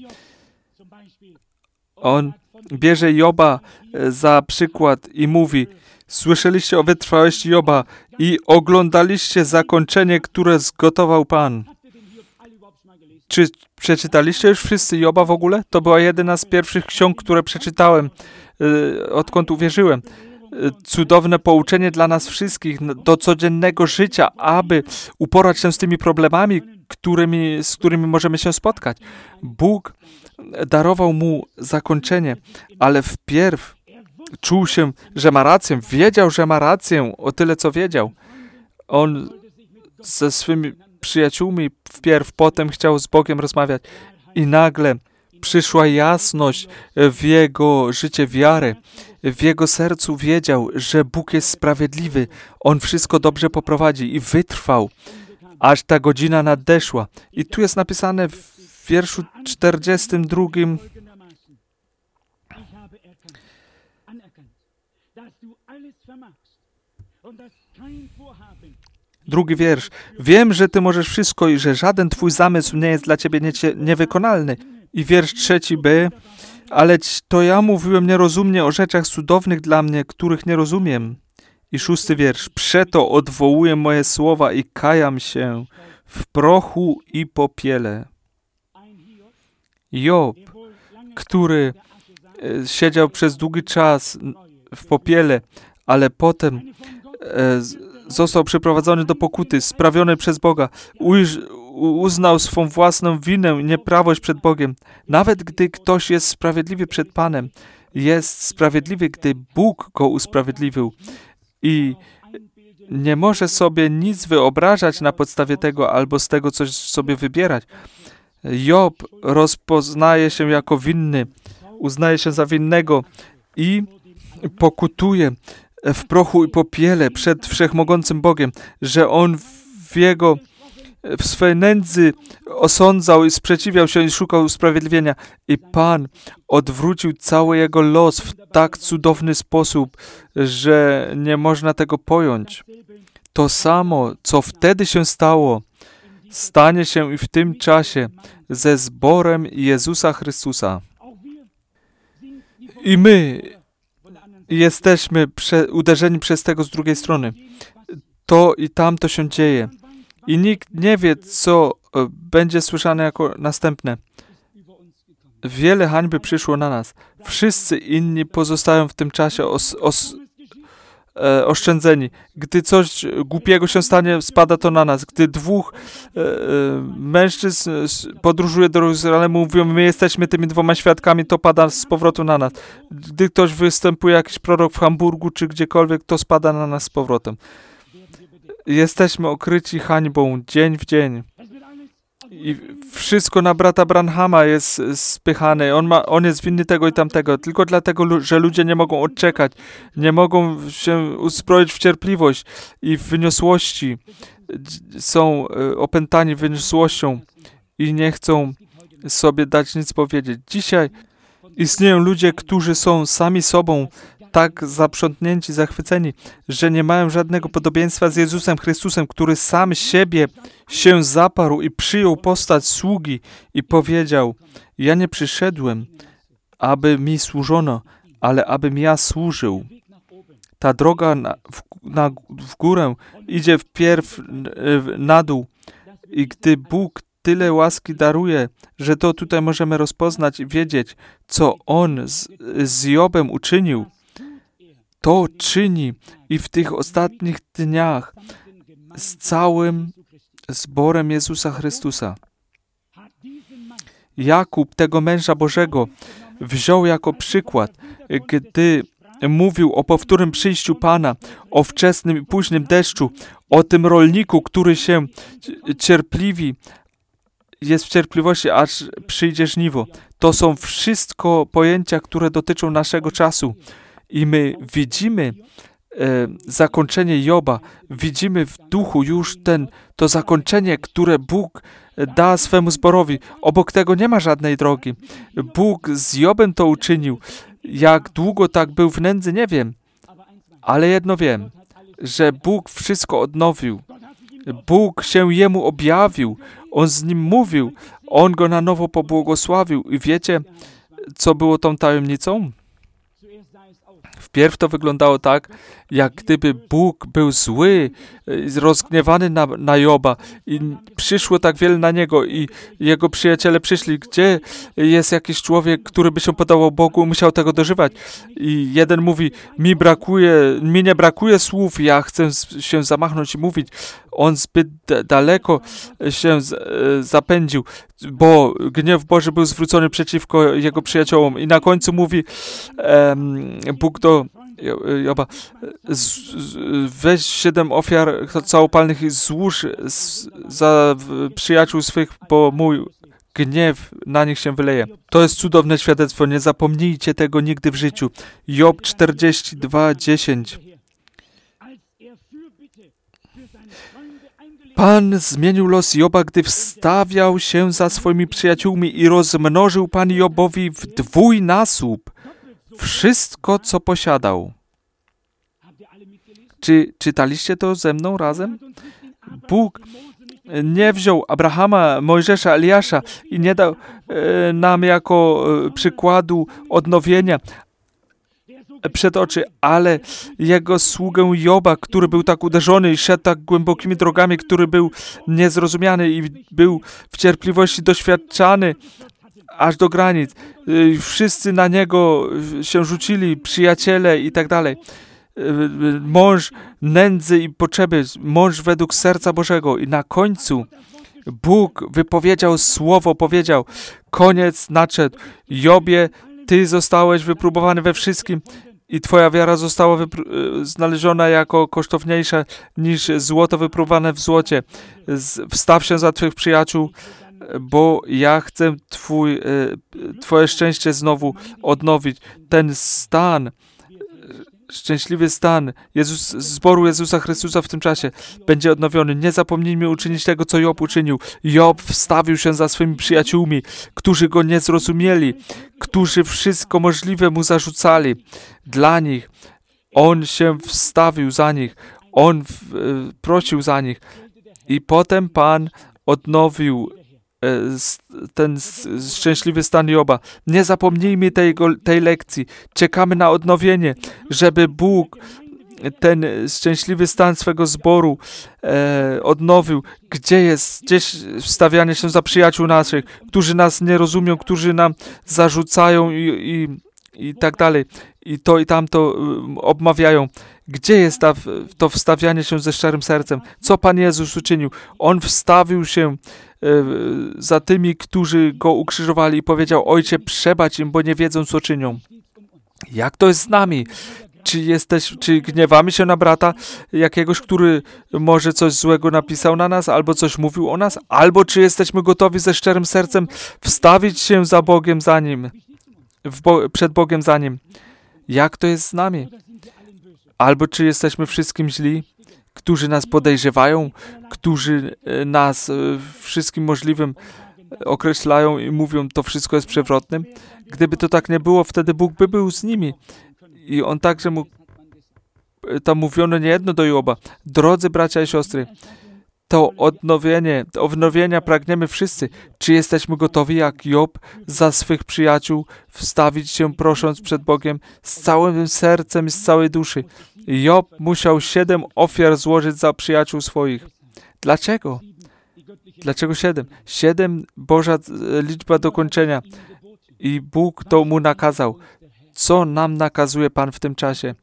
on bierze Joba za przykład i mówi, słyszeliście o wytrwałości Joba i oglądaliście zakończenie, które zgotował Pan. Czy przeczytaliście już wszyscy Joba w ogóle? To była jedyna z pierwszych ksiąg, które przeczytałem, yy, odkąd uwierzyłem. Yy, cudowne pouczenie dla nas wszystkich do codziennego życia, aby uporać się z tymi problemami, którymi, z którymi możemy się spotkać. Bóg darował mu zakończenie, ale wpierw czuł się, że ma rację. Wiedział, że ma rację o tyle, co wiedział. On ze swymi przyjaciółmi wpierw, potem chciał z Bogiem rozmawiać i nagle przyszła jasność w jego życie wiary. W jego sercu wiedział, że Bóg jest sprawiedliwy. On wszystko dobrze poprowadzi i wytrwał, aż ta godzina nadeszła. I tu jest napisane w wierszu czterdziestym drugim. Drugi wiersz. Wiem, że Ty możesz wszystko i że żaden Twój zamysł nie jest dla Ciebie niecie, niewykonalny. I wiersz trzeci b. Ale to ja mówiłem nierozumnie o rzeczach cudownych dla mnie, których nie rozumiem. I szósty wiersz. Przeto odwołuję moje słowa i kajam się w prochu i popiele. Job, który siedział przez długi czas w popiele, ale potem został przyprowadzony do pokuty, sprawiony przez Boga, uznał swą własną winę i nieprawość przed Bogiem. Nawet gdy ktoś jest sprawiedliwy przed Panem, jest sprawiedliwy, gdy Bóg go usprawiedliwił i nie może sobie nic wyobrażać na podstawie tego albo z tego coś sobie wybierać. Job rozpoznaje się jako winny, uznaje się za winnego i pokutuje w prochu i popiele przed Wszechmogącym Bogiem, że On w jego w swej nędzy osądzał i sprzeciwiał się i szukał usprawiedliwienia. I Pan odwrócił cały jego los w tak cudowny sposób, że nie można tego pojąć. To samo, co wtedy się stało, stanie się i w tym czasie ze zborem Jezusa Chrystusa. I my jesteśmy prze, uderzeni przez tego z drugiej strony. To i tamto się dzieje. I nikt nie wie, co będzie słyszane jako następne. Wiele hańby przyszło na nas. Wszyscy inni pozostają w tym czasie os, os, e, oszczędzeni. Gdy coś głupiego się stanie, spada to na nas. Gdy dwóch e, mężczyzn podróżuje do Jerozolemu, mówią, my jesteśmy tymi dwoma świadkami, to pada z powrotu na nas. Gdy ktoś występuje, jakiś prorok w Hamburgu czy gdziekolwiek, to spada na nas z powrotem. Jesteśmy okryci hańbą dzień w dzień. I wszystko na brata Branhama jest spychane. On, ma, on jest winny tego i tamtego. Tylko dlatego, że ludzie nie mogą odczekać. Nie mogą się uzbroić w cierpliwość i w wyniosłości. Są opętani wyniosłością i nie chcą sobie dać nic powiedzieć. Dzisiaj istnieją ludzie, którzy są sami sobą tak zaprzątnięci, zachwyceni, że nie mają żadnego podobieństwa z Jezusem Chrystusem, który sam siebie się zaparł i przyjął postać sługi i powiedział, ja nie przyszedłem, aby mi służono, ale abym ja służył. Ta droga na, w, na, w górę idzie wpierw na dół i gdy Bóg tyle łaski daruje, że to tutaj możemy rozpoznać i wiedzieć, co On z, z Jobem uczynił, to czyni i w tych ostatnich dniach z całym zborem Jezusa Chrystusa. Jakub, tego męża Bożego, wziął jako przykład, gdy mówił o powtórnym przyjściu Pana, o wczesnym i późnym deszczu, o tym rolniku, który się cierpliwi, jest w cierpliwości, aż przyjdzie żniwo. To są wszystko pojęcia, które dotyczą naszego czasu. I my widzimy e, zakończenie Joba, widzimy w duchu już ten, to zakończenie, które Bóg da swemu zborowi. Obok tego nie ma żadnej drogi. Bóg z Jobem to uczynił. Jak długo tak był w nędzy, nie wiem. Ale jedno wiem, że Bóg wszystko odnowił. Bóg się jemu objawił. On z nim mówił. On go na nowo pobłogosławił. I wiecie, co było tą tajemnicą? Wpierw to wyglądało tak, jak gdyby Bóg był zły, rozgniewany na, na Joba i przyszło tak wiele na niego i jego przyjaciele przyszli, gdzie jest jakiś człowiek, który by się podawał Bogu, musiał tego dożywać. I jeden mówi, mi brakuje, mi nie brakuje słów, ja chcę się zamachnąć i mówić. On zbyt daleko się z, e, zapędził, bo gniew Boży był zwrócony przeciwko jego przyjaciołom. I na końcu mówi e, Bóg do Joba, z, z, weź siedem ofiar całopalnych i złóż z, za przyjaciół swych, bo mój gniew na nich się wyleje. To jest cudowne świadectwo, nie zapomnijcie tego nigdy w życiu. Job czterdzieści dwa, dziesięć. Pan zmienił los Joba, gdy wstawiał się za swoimi przyjaciółmi i rozmnożył Pan Jobowi w dwójnasób wszystko, co posiadał. Czy czytaliście to ze mną razem? Bóg nie wziął Abrahama, Mojżesza, Eliasza i nie dał e, nam jako e, przykładu odnowienia, przed oczy, ale jego sługę Joba, który był tak uderzony i szedł tak głębokimi drogami, który był niezrozumiany i był w cierpliwości doświadczany aż do granic. Wszyscy na niego się rzucili, przyjaciele i tak dalej. Mąż nędzy i potrzeby, mąż według serca Bożego. I na końcu Bóg wypowiedział słowo, powiedział, koniec nadszedł. Jobie, ty zostałeś wypróbowany we wszystkim i twoja wiara została wypr- znaleziona jako kosztowniejsza niż złoto wypróbowane w złocie. Z- wstaw się za twych przyjaciół, bo ja chcę twój, twoje szczęście znowu odnowić. Ten stan, szczęśliwy stan Jezus, zboru Jezusa Chrystusa w tym czasie będzie odnowiony. Nie zapomnijmy uczynić tego, co Job uczynił. Job wstawił się za swymi przyjaciółmi, którzy go nie zrozumieli, którzy wszystko możliwe mu zarzucali. Dla nich on się wstawił za nich. On w, e, prosił za nich. I potem Pan odnowił ten szczęśliwy stan Joba. Nie zapomnijmy tej, tej lekcji. Czekamy na odnowienie, żeby Bóg ten szczęśliwy stan swego zboru e, odnowił. Gdzie jest gdzieś wstawianie się za przyjaciół naszych, którzy nas nie rozumią, którzy nam zarzucają i, i, i tak dalej. I to i tamto um, obmawiają. Gdzie jest ta, to wstawianie się ze szczerym sercem? Co Pan Jezus uczynił? On wstawił się e, za tymi, którzy Go ukrzyżowali i powiedział, Ojcze, przebacz im, bo nie wiedzą, co czynią. Jak to jest z nami? Czy, jesteś, czy gniewamy się na brata jakiegoś, który może coś złego napisał na nas, albo coś mówił o nas? Albo czy jesteśmy gotowi ze szczerym sercem wstawić się za Bogiem za Nim, w Bo- przed Bogiem za Nim? Jak to jest z nami? Albo czy jesteśmy wszystkim źli, którzy nas podejrzewają, którzy nas wszystkim możliwym określają i mówią, to wszystko jest przewrotnym? Gdyby to tak nie było, wtedy Bóg by był z nimi. I on także mógł, tam mówiono niejedno do Joba. Drodzy bracia i siostry, to odnowienie, to odnowienia pragniemy wszyscy. Czy jesteśmy gotowi, jak Job, za swych przyjaciół wstawić się, prosząc przed Bogiem z całym sercem i z całej duszy? Job musiał siedem ofiar złożyć za przyjaciół swoich. Dlaczego? Dlaczego siedem? Siedem, Boża liczba dokończenia. I Bóg to mu nakazał. Co nam nakazuje Pan w tym czasie?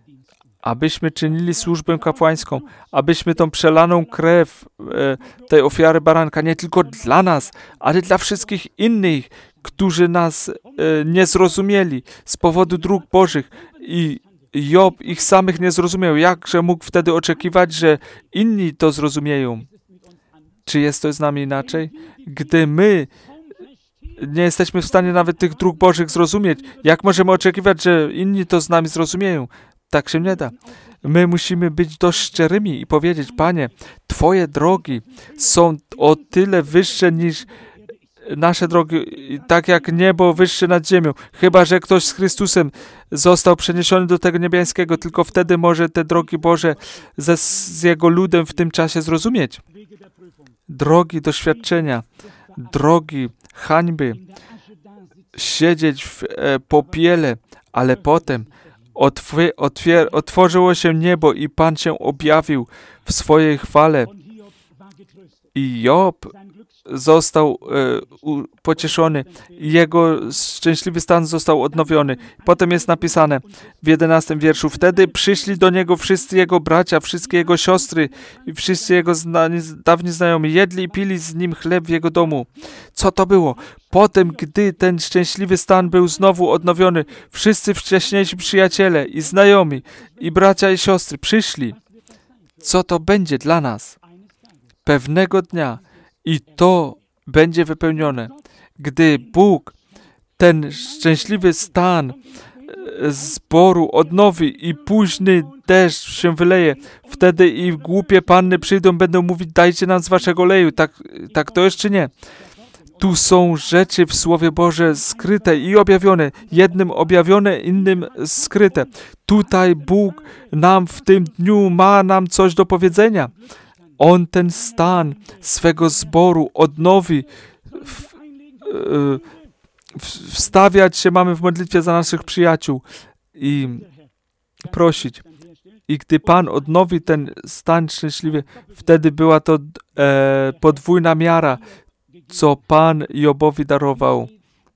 Abyśmy czynili służbę kapłańską, abyśmy tą przelaną krew e, tej ofiary baranka nie tylko dla nas, ale dla wszystkich innych, którzy nas e, nie zrozumieli z powodu dróg Bożych. I Job ich samych nie zrozumiał. Jakże mógł wtedy oczekiwać, że inni to zrozumieją? Czy jest to z nami inaczej? Gdy my nie jesteśmy w stanie nawet tych dróg Bożych zrozumieć, jak możemy oczekiwać, że inni to z nami zrozumieją? Tak się nie da. My musimy być dość szczerymi i powiedzieć, Panie, Twoje drogi są o tyle wyższe niż nasze drogi, tak jak niebo wyższe nad ziemią. Chyba że ktoś z Chrystusem został przeniesiony do tego niebiańskiego, tylko wtedy może te drogi Boże ze, z Jego ludem w tym czasie zrozumieć. Drogi doświadczenia, drogi hańby, siedzieć w e, popiele, ale potem otw- otwier- otworzyło się niebo i Pan się objawił w swojej chwale. I Job został e, u, pocieszony. Jego szczęśliwy stan został odnowiony. Potem jest napisane w jedenastym wierszu. Wtedy przyszli do niego wszyscy jego bracia, wszystkie jego siostry i wszyscy jego zna- dawni znajomi. Jedli i pili z nim chleb w jego domu. Co to było? Potem, gdy ten szczęśliwy stan był znowu odnowiony, wszyscy wcześniejsi przyjaciele i znajomi i bracia i siostry przyszli. Co to będzie dla nas? Pewnego dnia i to będzie wypełnione, gdy Bóg ten szczęśliwy stan zboru odnowi i późny deszcz się wyleje, wtedy i głupie panny przyjdą, będą mówić, dajcie nam z waszego oleju. Tak, tak to jest czy nie? Tu są rzeczy w Słowie Boże skryte i objawione. Jednym objawione, innym skryte. Tutaj Bóg nam w tym dniu ma nam coś do powiedzenia. On ten stan swego zboru odnowi. W, w, wstawiać się mamy w modlitwie za naszych przyjaciół. I prosić. I gdy Pan odnowi ten stan szczęśliwy, wtedy była to e, podwójna miara, co Pan Jobowi darował.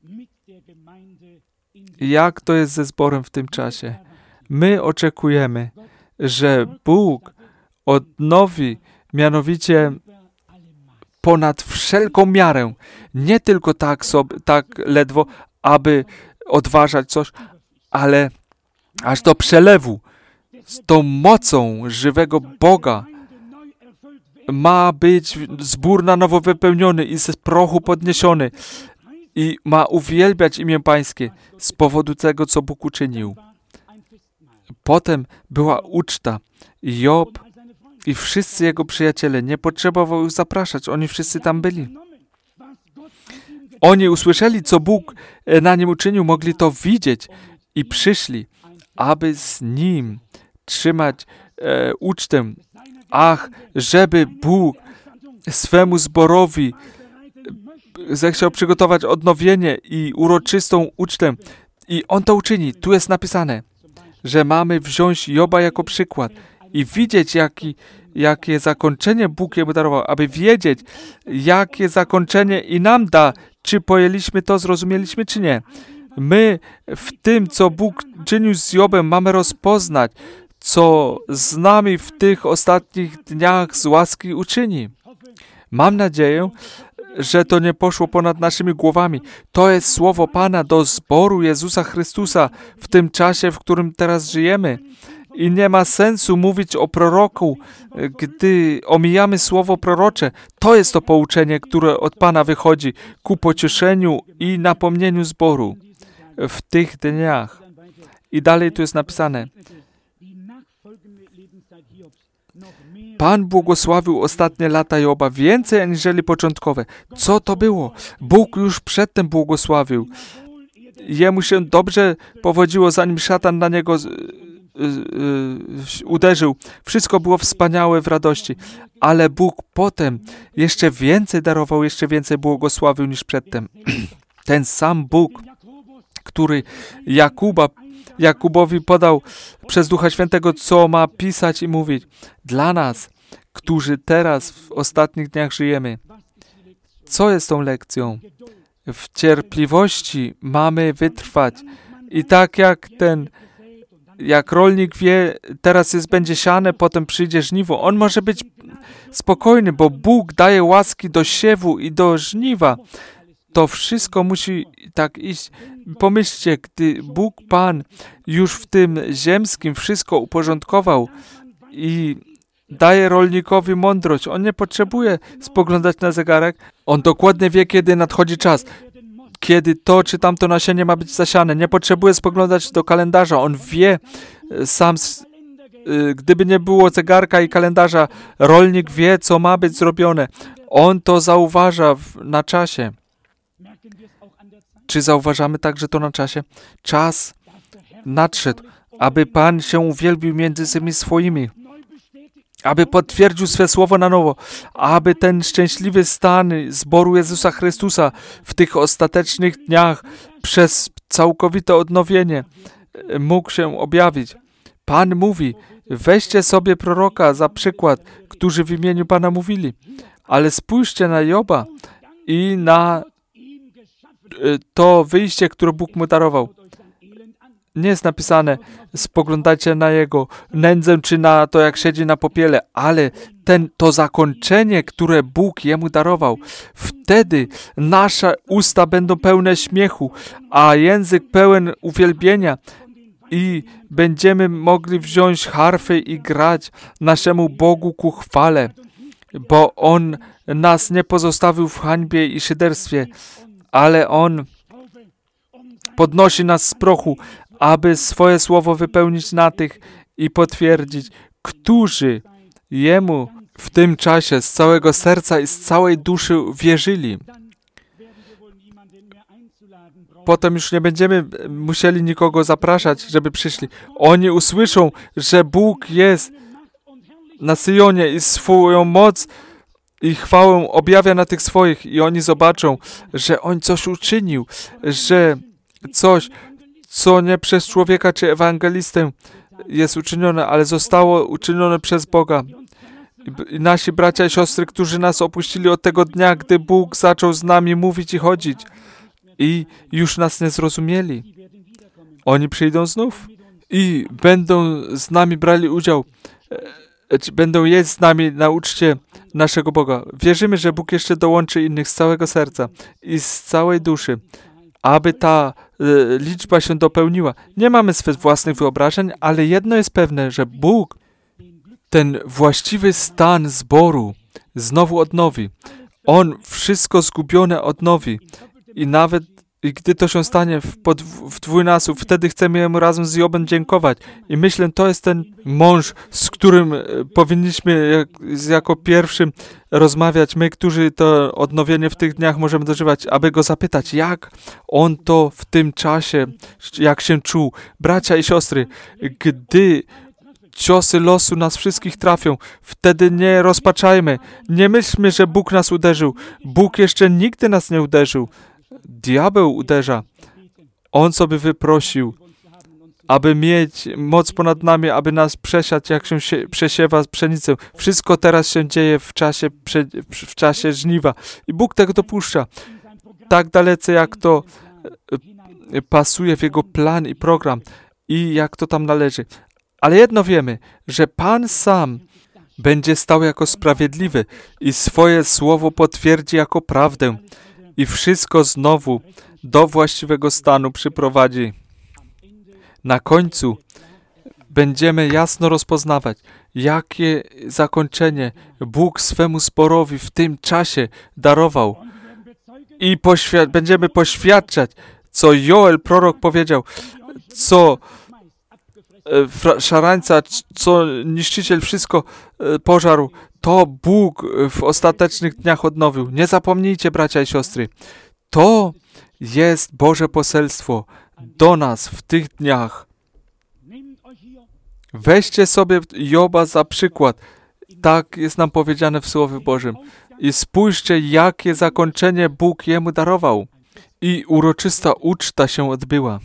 Jak to jest ze zborem w tym czasie? My oczekujemy, że Bóg odnowi mianowicie ponad wszelką miarę, nie tylko tak, sobie, tak ledwo, aby odważać coś, ale aż do przelewu, z tą mocą żywego Boga ma być zbór na nowo wypełniony i z prochu podniesiony i ma uwielbiać imię Pańskie z powodu tego, co Bóg uczynił. Potem była uczta. Job i wszyscy jego przyjaciele nie potrzebował ich zapraszać. Oni wszyscy tam byli. Oni usłyszeli, co Bóg na nim uczynił, mogli to widzieć i przyszli, aby z nim trzymać e, ucztę. Ach, żeby Bóg swemu zborowi zechciał przygotować odnowienie i uroczystą ucztę. I On to uczyni. Tu jest napisane, że mamy wziąć Joba jako przykład i widzieć, jaki, jakie zakończenie Bóg jemu darował, aby wiedzieć, jakie zakończenie i nam da, czy pojęliśmy to, zrozumieliśmy, czy nie. My w tym, co Bóg czynił z Jobem, mamy rozpoznać, co z nami w tych ostatnich dniach z łaski uczyni. Mam nadzieję, że to nie poszło ponad naszymi głowami. To jest słowo Pana do zboru Jezusa Chrystusa w tym czasie, w którym teraz żyjemy. I nie ma sensu mówić o proroku, gdy omijamy słowo prorocze. To jest to pouczenie, które od Pana wychodzi ku pocieszeniu i napomnieniu zboru w tych dniach. I dalej tu jest napisane: Pan błogosławił ostatnie lata Joba więcej aniżeli początkowe. Co to było? Bóg już przedtem błogosławił. Jemu się dobrze powodziło, zanim szatan na niego uderzył. Wszystko było wspaniałe w radości. Ale Bóg potem jeszcze więcej darował, jeszcze więcej błogosławił niż przedtem. Ten sam Bóg, który Jakuba, Jakubowi podał przez Ducha Świętego, co ma pisać i mówić. Dla nas, którzy teraz w ostatnich dniach żyjemy. Co jest tą lekcją? W cierpliwości mamy wytrwać. I tak jak ten Jak rolnik wie, teraz jest, będzie siane, potem przyjdzie żniwo. On może być spokojny, bo Bóg daje łaski do siewu i do żniwa. To wszystko musi tak iść. Pomyślcie, gdy Bóg Pan już w tym ziemskim wszystko uporządkował i daje rolnikowi mądrość. On nie potrzebuje spoglądać na zegarek. On dokładnie wie, kiedy nadchodzi czas. Kiedy to czy tamto nasienie ma być zasiane. Nie potrzebuje spoglądać do kalendarza. On wie sam, gdyby nie było zegarka i kalendarza, rolnik wie, co ma być zrobione. On to zauważa w, na czasie. Czy zauważamy także to na czasie? Czas nadszedł, aby Pan się uwielbił między tymi swoimi. Aby potwierdził swe słowo na nowo, aby ten szczęśliwy stan zboru Jezusa Chrystusa w tych ostatecznych dniach przez całkowite odnowienie mógł się objawić. Pan mówi, weźcie sobie proroka za przykład, którzy w imieniu Pana mówili, ale spójrzcie na Joba i na to wyjście, które Bóg mu darował. Nie jest napisane, spoglądajcie na jego nędzę, czy na to, jak siedzi na popiele, ale ten, to zakończenie, które Bóg jemu darował. Wtedy nasze usta będą pełne śmiechu, a język pełen uwielbienia i będziemy mogli wziąć harfy i grać naszemu Bogu ku chwale, bo On nas nie pozostawił w hańbie i szyderstwie, ale On podnosi nas z prochu, aby swoje słowo wypełnić na tych i potwierdzić, którzy Jemu w tym czasie z całego serca i z całej duszy wierzyli. Potem już nie będziemy musieli nikogo zapraszać, żeby przyszli. Oni usłyszą, że Bóg jest na Syjonie i swoją moc i chwałę objawia na tych swoich i oni zobaczą, że On coś uczynił, że coś, co nie przez człowieka czy ewangelistę jest uczynione, ale zostało uczynione przez Boga. I nasi bracia i siostry, którzy nas opuścili od tego dnia, gdy Bóg zaczął z nami mówić i chodzić i już nas nie zrozumieli. Oni przyjdą znów i będą z nami brali udział. Będą jeść z nami na uczcie naszego Boga. Wierzymy, że Bóg jeszcze dołączy innych z całego serca i z całej duszy, aby ta y, liczba się dopełniła. Nie mamy swych własnych wyobrażeń, ale jedno jest pewne, że Bóg ten właściwy stan zboru znowu odnowi. On wszystko zgubione odnowi. I nawet i gdy to się stanie w, pod, w dwójnasób, wtedy chcemy Jemu razem z Jobem dziękować. I myślę, to jest ten mąż, z którym powinniśmy jak, jako pierwszym rozmawiać, my, którzy to odnowienie w tych dniach możemy dożywać, aby go zapytać, jak on to w tym czasie, jak się czuł. Bracia i siostry, gdy ciosy losu nas wszystkich trafią, wtedy nie rozpaczajmy. Nie myślmy, że Bóg nas uderzył. Bóg jeszcze nigdy nas nie uderzył. Diabeł uderza. On sobie wyprosił, aby mieć moc ponad nami, aby nas przesiać, jak się sie, przesiewa pszenicę. Wszystko teraz się dzieje w czasie, w czasie żniwa. I Bóg tego dopuszcza. Tak dalece, jak to pasuje w Jego plan i program i jak to tam należy. Ale jedno wiemy, że Pan sam będzie stał jako sprawiedliwy i swoje słowo potwierdzi jako prawdę i wszystko znowu do właściwego stanu przyprowadzi. Na końcu będziemy jasno rozpoznawać, jakie zakończenie Bóg swemu zborowi w tym czasie darował. I poświ- będziemy poświadczać, co Joel prorok powiedział, co szarańca, co niszczyciel wszystko pożarł, to Bóg w ostatecznych dniach odnowił. Nie zapomnijcie, bracia i siostry, to jest Boże poselstwo do nas w tych dniach. Weźcie sobie Joba za przykład. Tak jest nam powiedziane w Słowie Bożym. I spójrzcie, jakie zakończenie Bóg jemu darował. I uroczysta uczta się odbyła.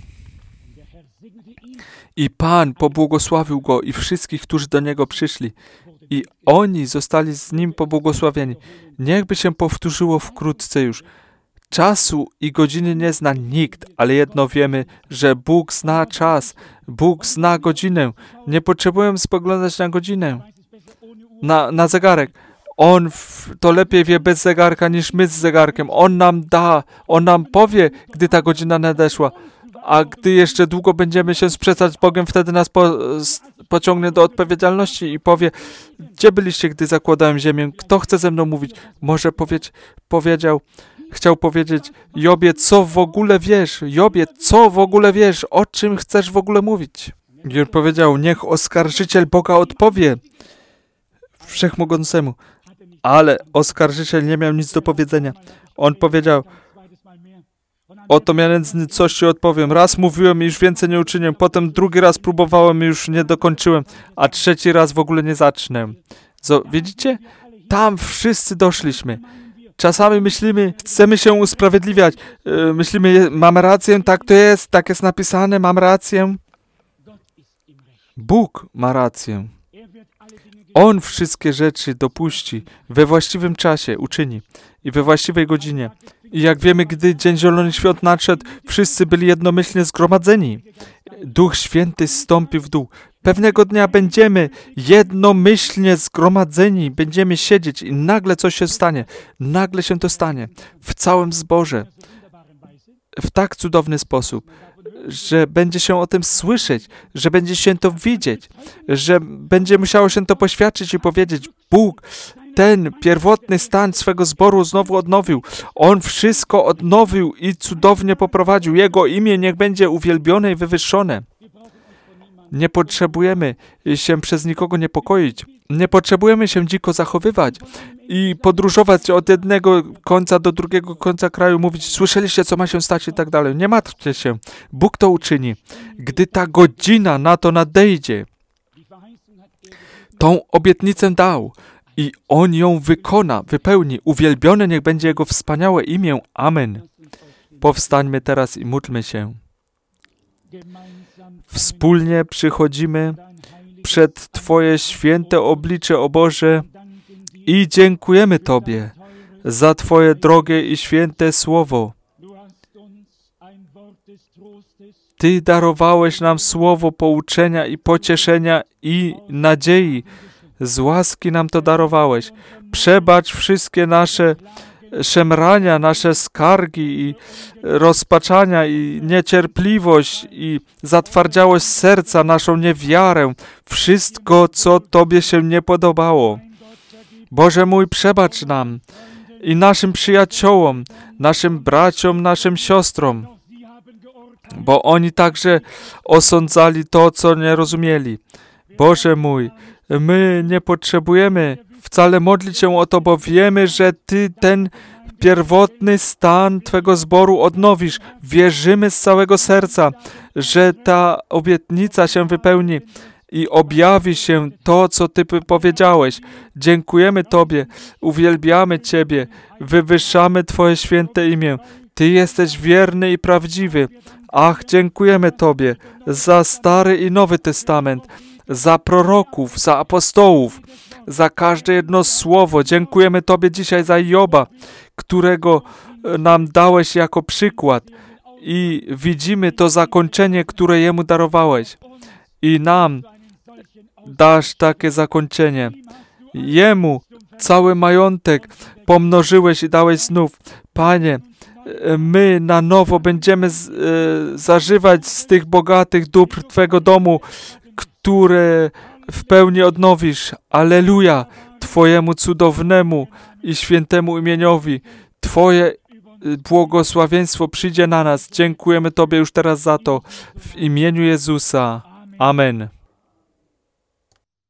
I Pan pobłogosławił go i wszystkich, którzy do niego przyszli. I oni zostali z nim pobłogosławieni. Niechby się powtórzyło wkrótce już. Czasu i godziny nie zna nikt, ale jedno wiemy, że Bóg zna czas. Bóg zna godzinę. Nie potrzebujemy spoglądać na godzinę, na, na zegarek. On w, to lepiej wie bez zegarka niż my z zegarkiem. On nam da, On nam powie, gdy ta godzina nadeszła. A gdy jeszcze długo będziemy się sprzeczać z Bogiem, wtedy nas po, pociągnie do odpowiedzialności i powie, gdzie byliście, gdy zakładałem ziemię? Kto chce ze mną mówić? Może powiedz, powiedział, chciał powiedzieć, Jobie, co w ogóle wiesz? Jobie, co w ogóle wiesz? O czym chcesz w ogóle mówić? I on powiedział, niech oskarżyciel Boga odpowie Wszechmogącemu. Ale oskarżyciel nie miał nic do powiedzenia. On powiedział, oto więc coś ci odpowiem. Raz mówiłem i już więcej nie uczynię. Potem drugi raz próbowałem i już nie dokończyłem. A trzeci raz w ogóle nie zacznę. Co, widzicie? Tam wszyscy doszliśmy. Czasami myślimy, chcemy się usprawiedliwiać. Yy, myślimy, mam rację, tak to jest, tak jest napisane, mam rację. Bóg ma rację. On wszystkie rzeczy dopuści, we właściwym czasie uczyni i we właściwej godzinie. I jak wiemy, gdy Dzień Zielony Świąt nadszedł, wszyscy byli jednomyślnie zgromadzeni. Duch Święty zstąpi w dół. Pewnego dnia będziemy jednomyślnie zgromadzeni, będziemy siedzieć i nagle coś się stanie. Nagle się to stanie. W całym zborze. W tak cudowny sposób, że będzie się o tym słyszeć, że będzie się to widzieć, że będzie musiało się to poświadczyć i powiedzieć, Bóg ten pierwotny stan swego zboru znowu odnowił. On wszystko odnowił i cudownie poprowadził. Jego imię niech będzie uwielbione i wywyższone. Nie potrzebujemy się przez nikogo niepokoić. Nie potrzebujemy się dziko zachowywać i podróżować od jednego końca do drugiego końca kraju, mówić, słyszeliście, co ma się stać i tak dalej. Nie martwcie się. Bóg to uczyni. Gdy ta godzina na to nadejdzie, tą obietnicę dał i On ją wykona, wypełni. Uwielbione niech będzie Jego wspaniałe imię. Amen. Powstańmy teraz i módlmy się. Wspólnie przychodzimy przed Twoje święte oblicze, o Boże, i dziękujemy Tobie za Twoje drogie i święte słowo. Ty darowałeś nam słowo pouczenia i pocieszenia i nadziei. Z łaski nam to darowałeś. Przebacz wszystkie nasze szemrania, nasze skargi i rozpaczania i niecierpliwość i zatwardziałość serca, naszą niewiarę, wszystko, co Tobie się nie podobało. Boże mój, przebacz nam i naszym przyjaciołom, naszym braciom, naszym siostrom, bo oni także osądzali to, co nie rozumieli. Boże mój, my nie potrzebujemy wcale modlić się o to, bo wiemy, że Ty ten pierwotny stan Twego zboru odnowisz. Wierzymy z całego serca, że ta obietnica się wypełni i objawi się to, co Ty powiedziałeś. Dziękujemy Tobie, uwielbiamy Ciebie, wywyższamy Twoje święte imię. Ty jesteś wierny i prawdziwy. Ach, dziękujemy Tobie za Stary i Nowy Testament, za proroków, za apostołów, za każde jedno słowo. Dziękujemy Tobie dzisiaj za Joba, którego nam dałeś jako przykład i widzimy to zakończenie, które jemu darowałeś. I nam dasz takie zakończenie. Jemu cały majątek pomnożyłeś i dałeś znów. Panie, my na nowo będziemy z, e, zażywać z tych bogatych dóbr Twego domu, które w pełni odnowisz. Alleluja! Twojemu cudownemu i świętemu imieniowi. Twoje błogosławieństwo przyjdzie na nas. Dziękujemy Tobie już teraz za to. W imieniu Jezusa. Amen.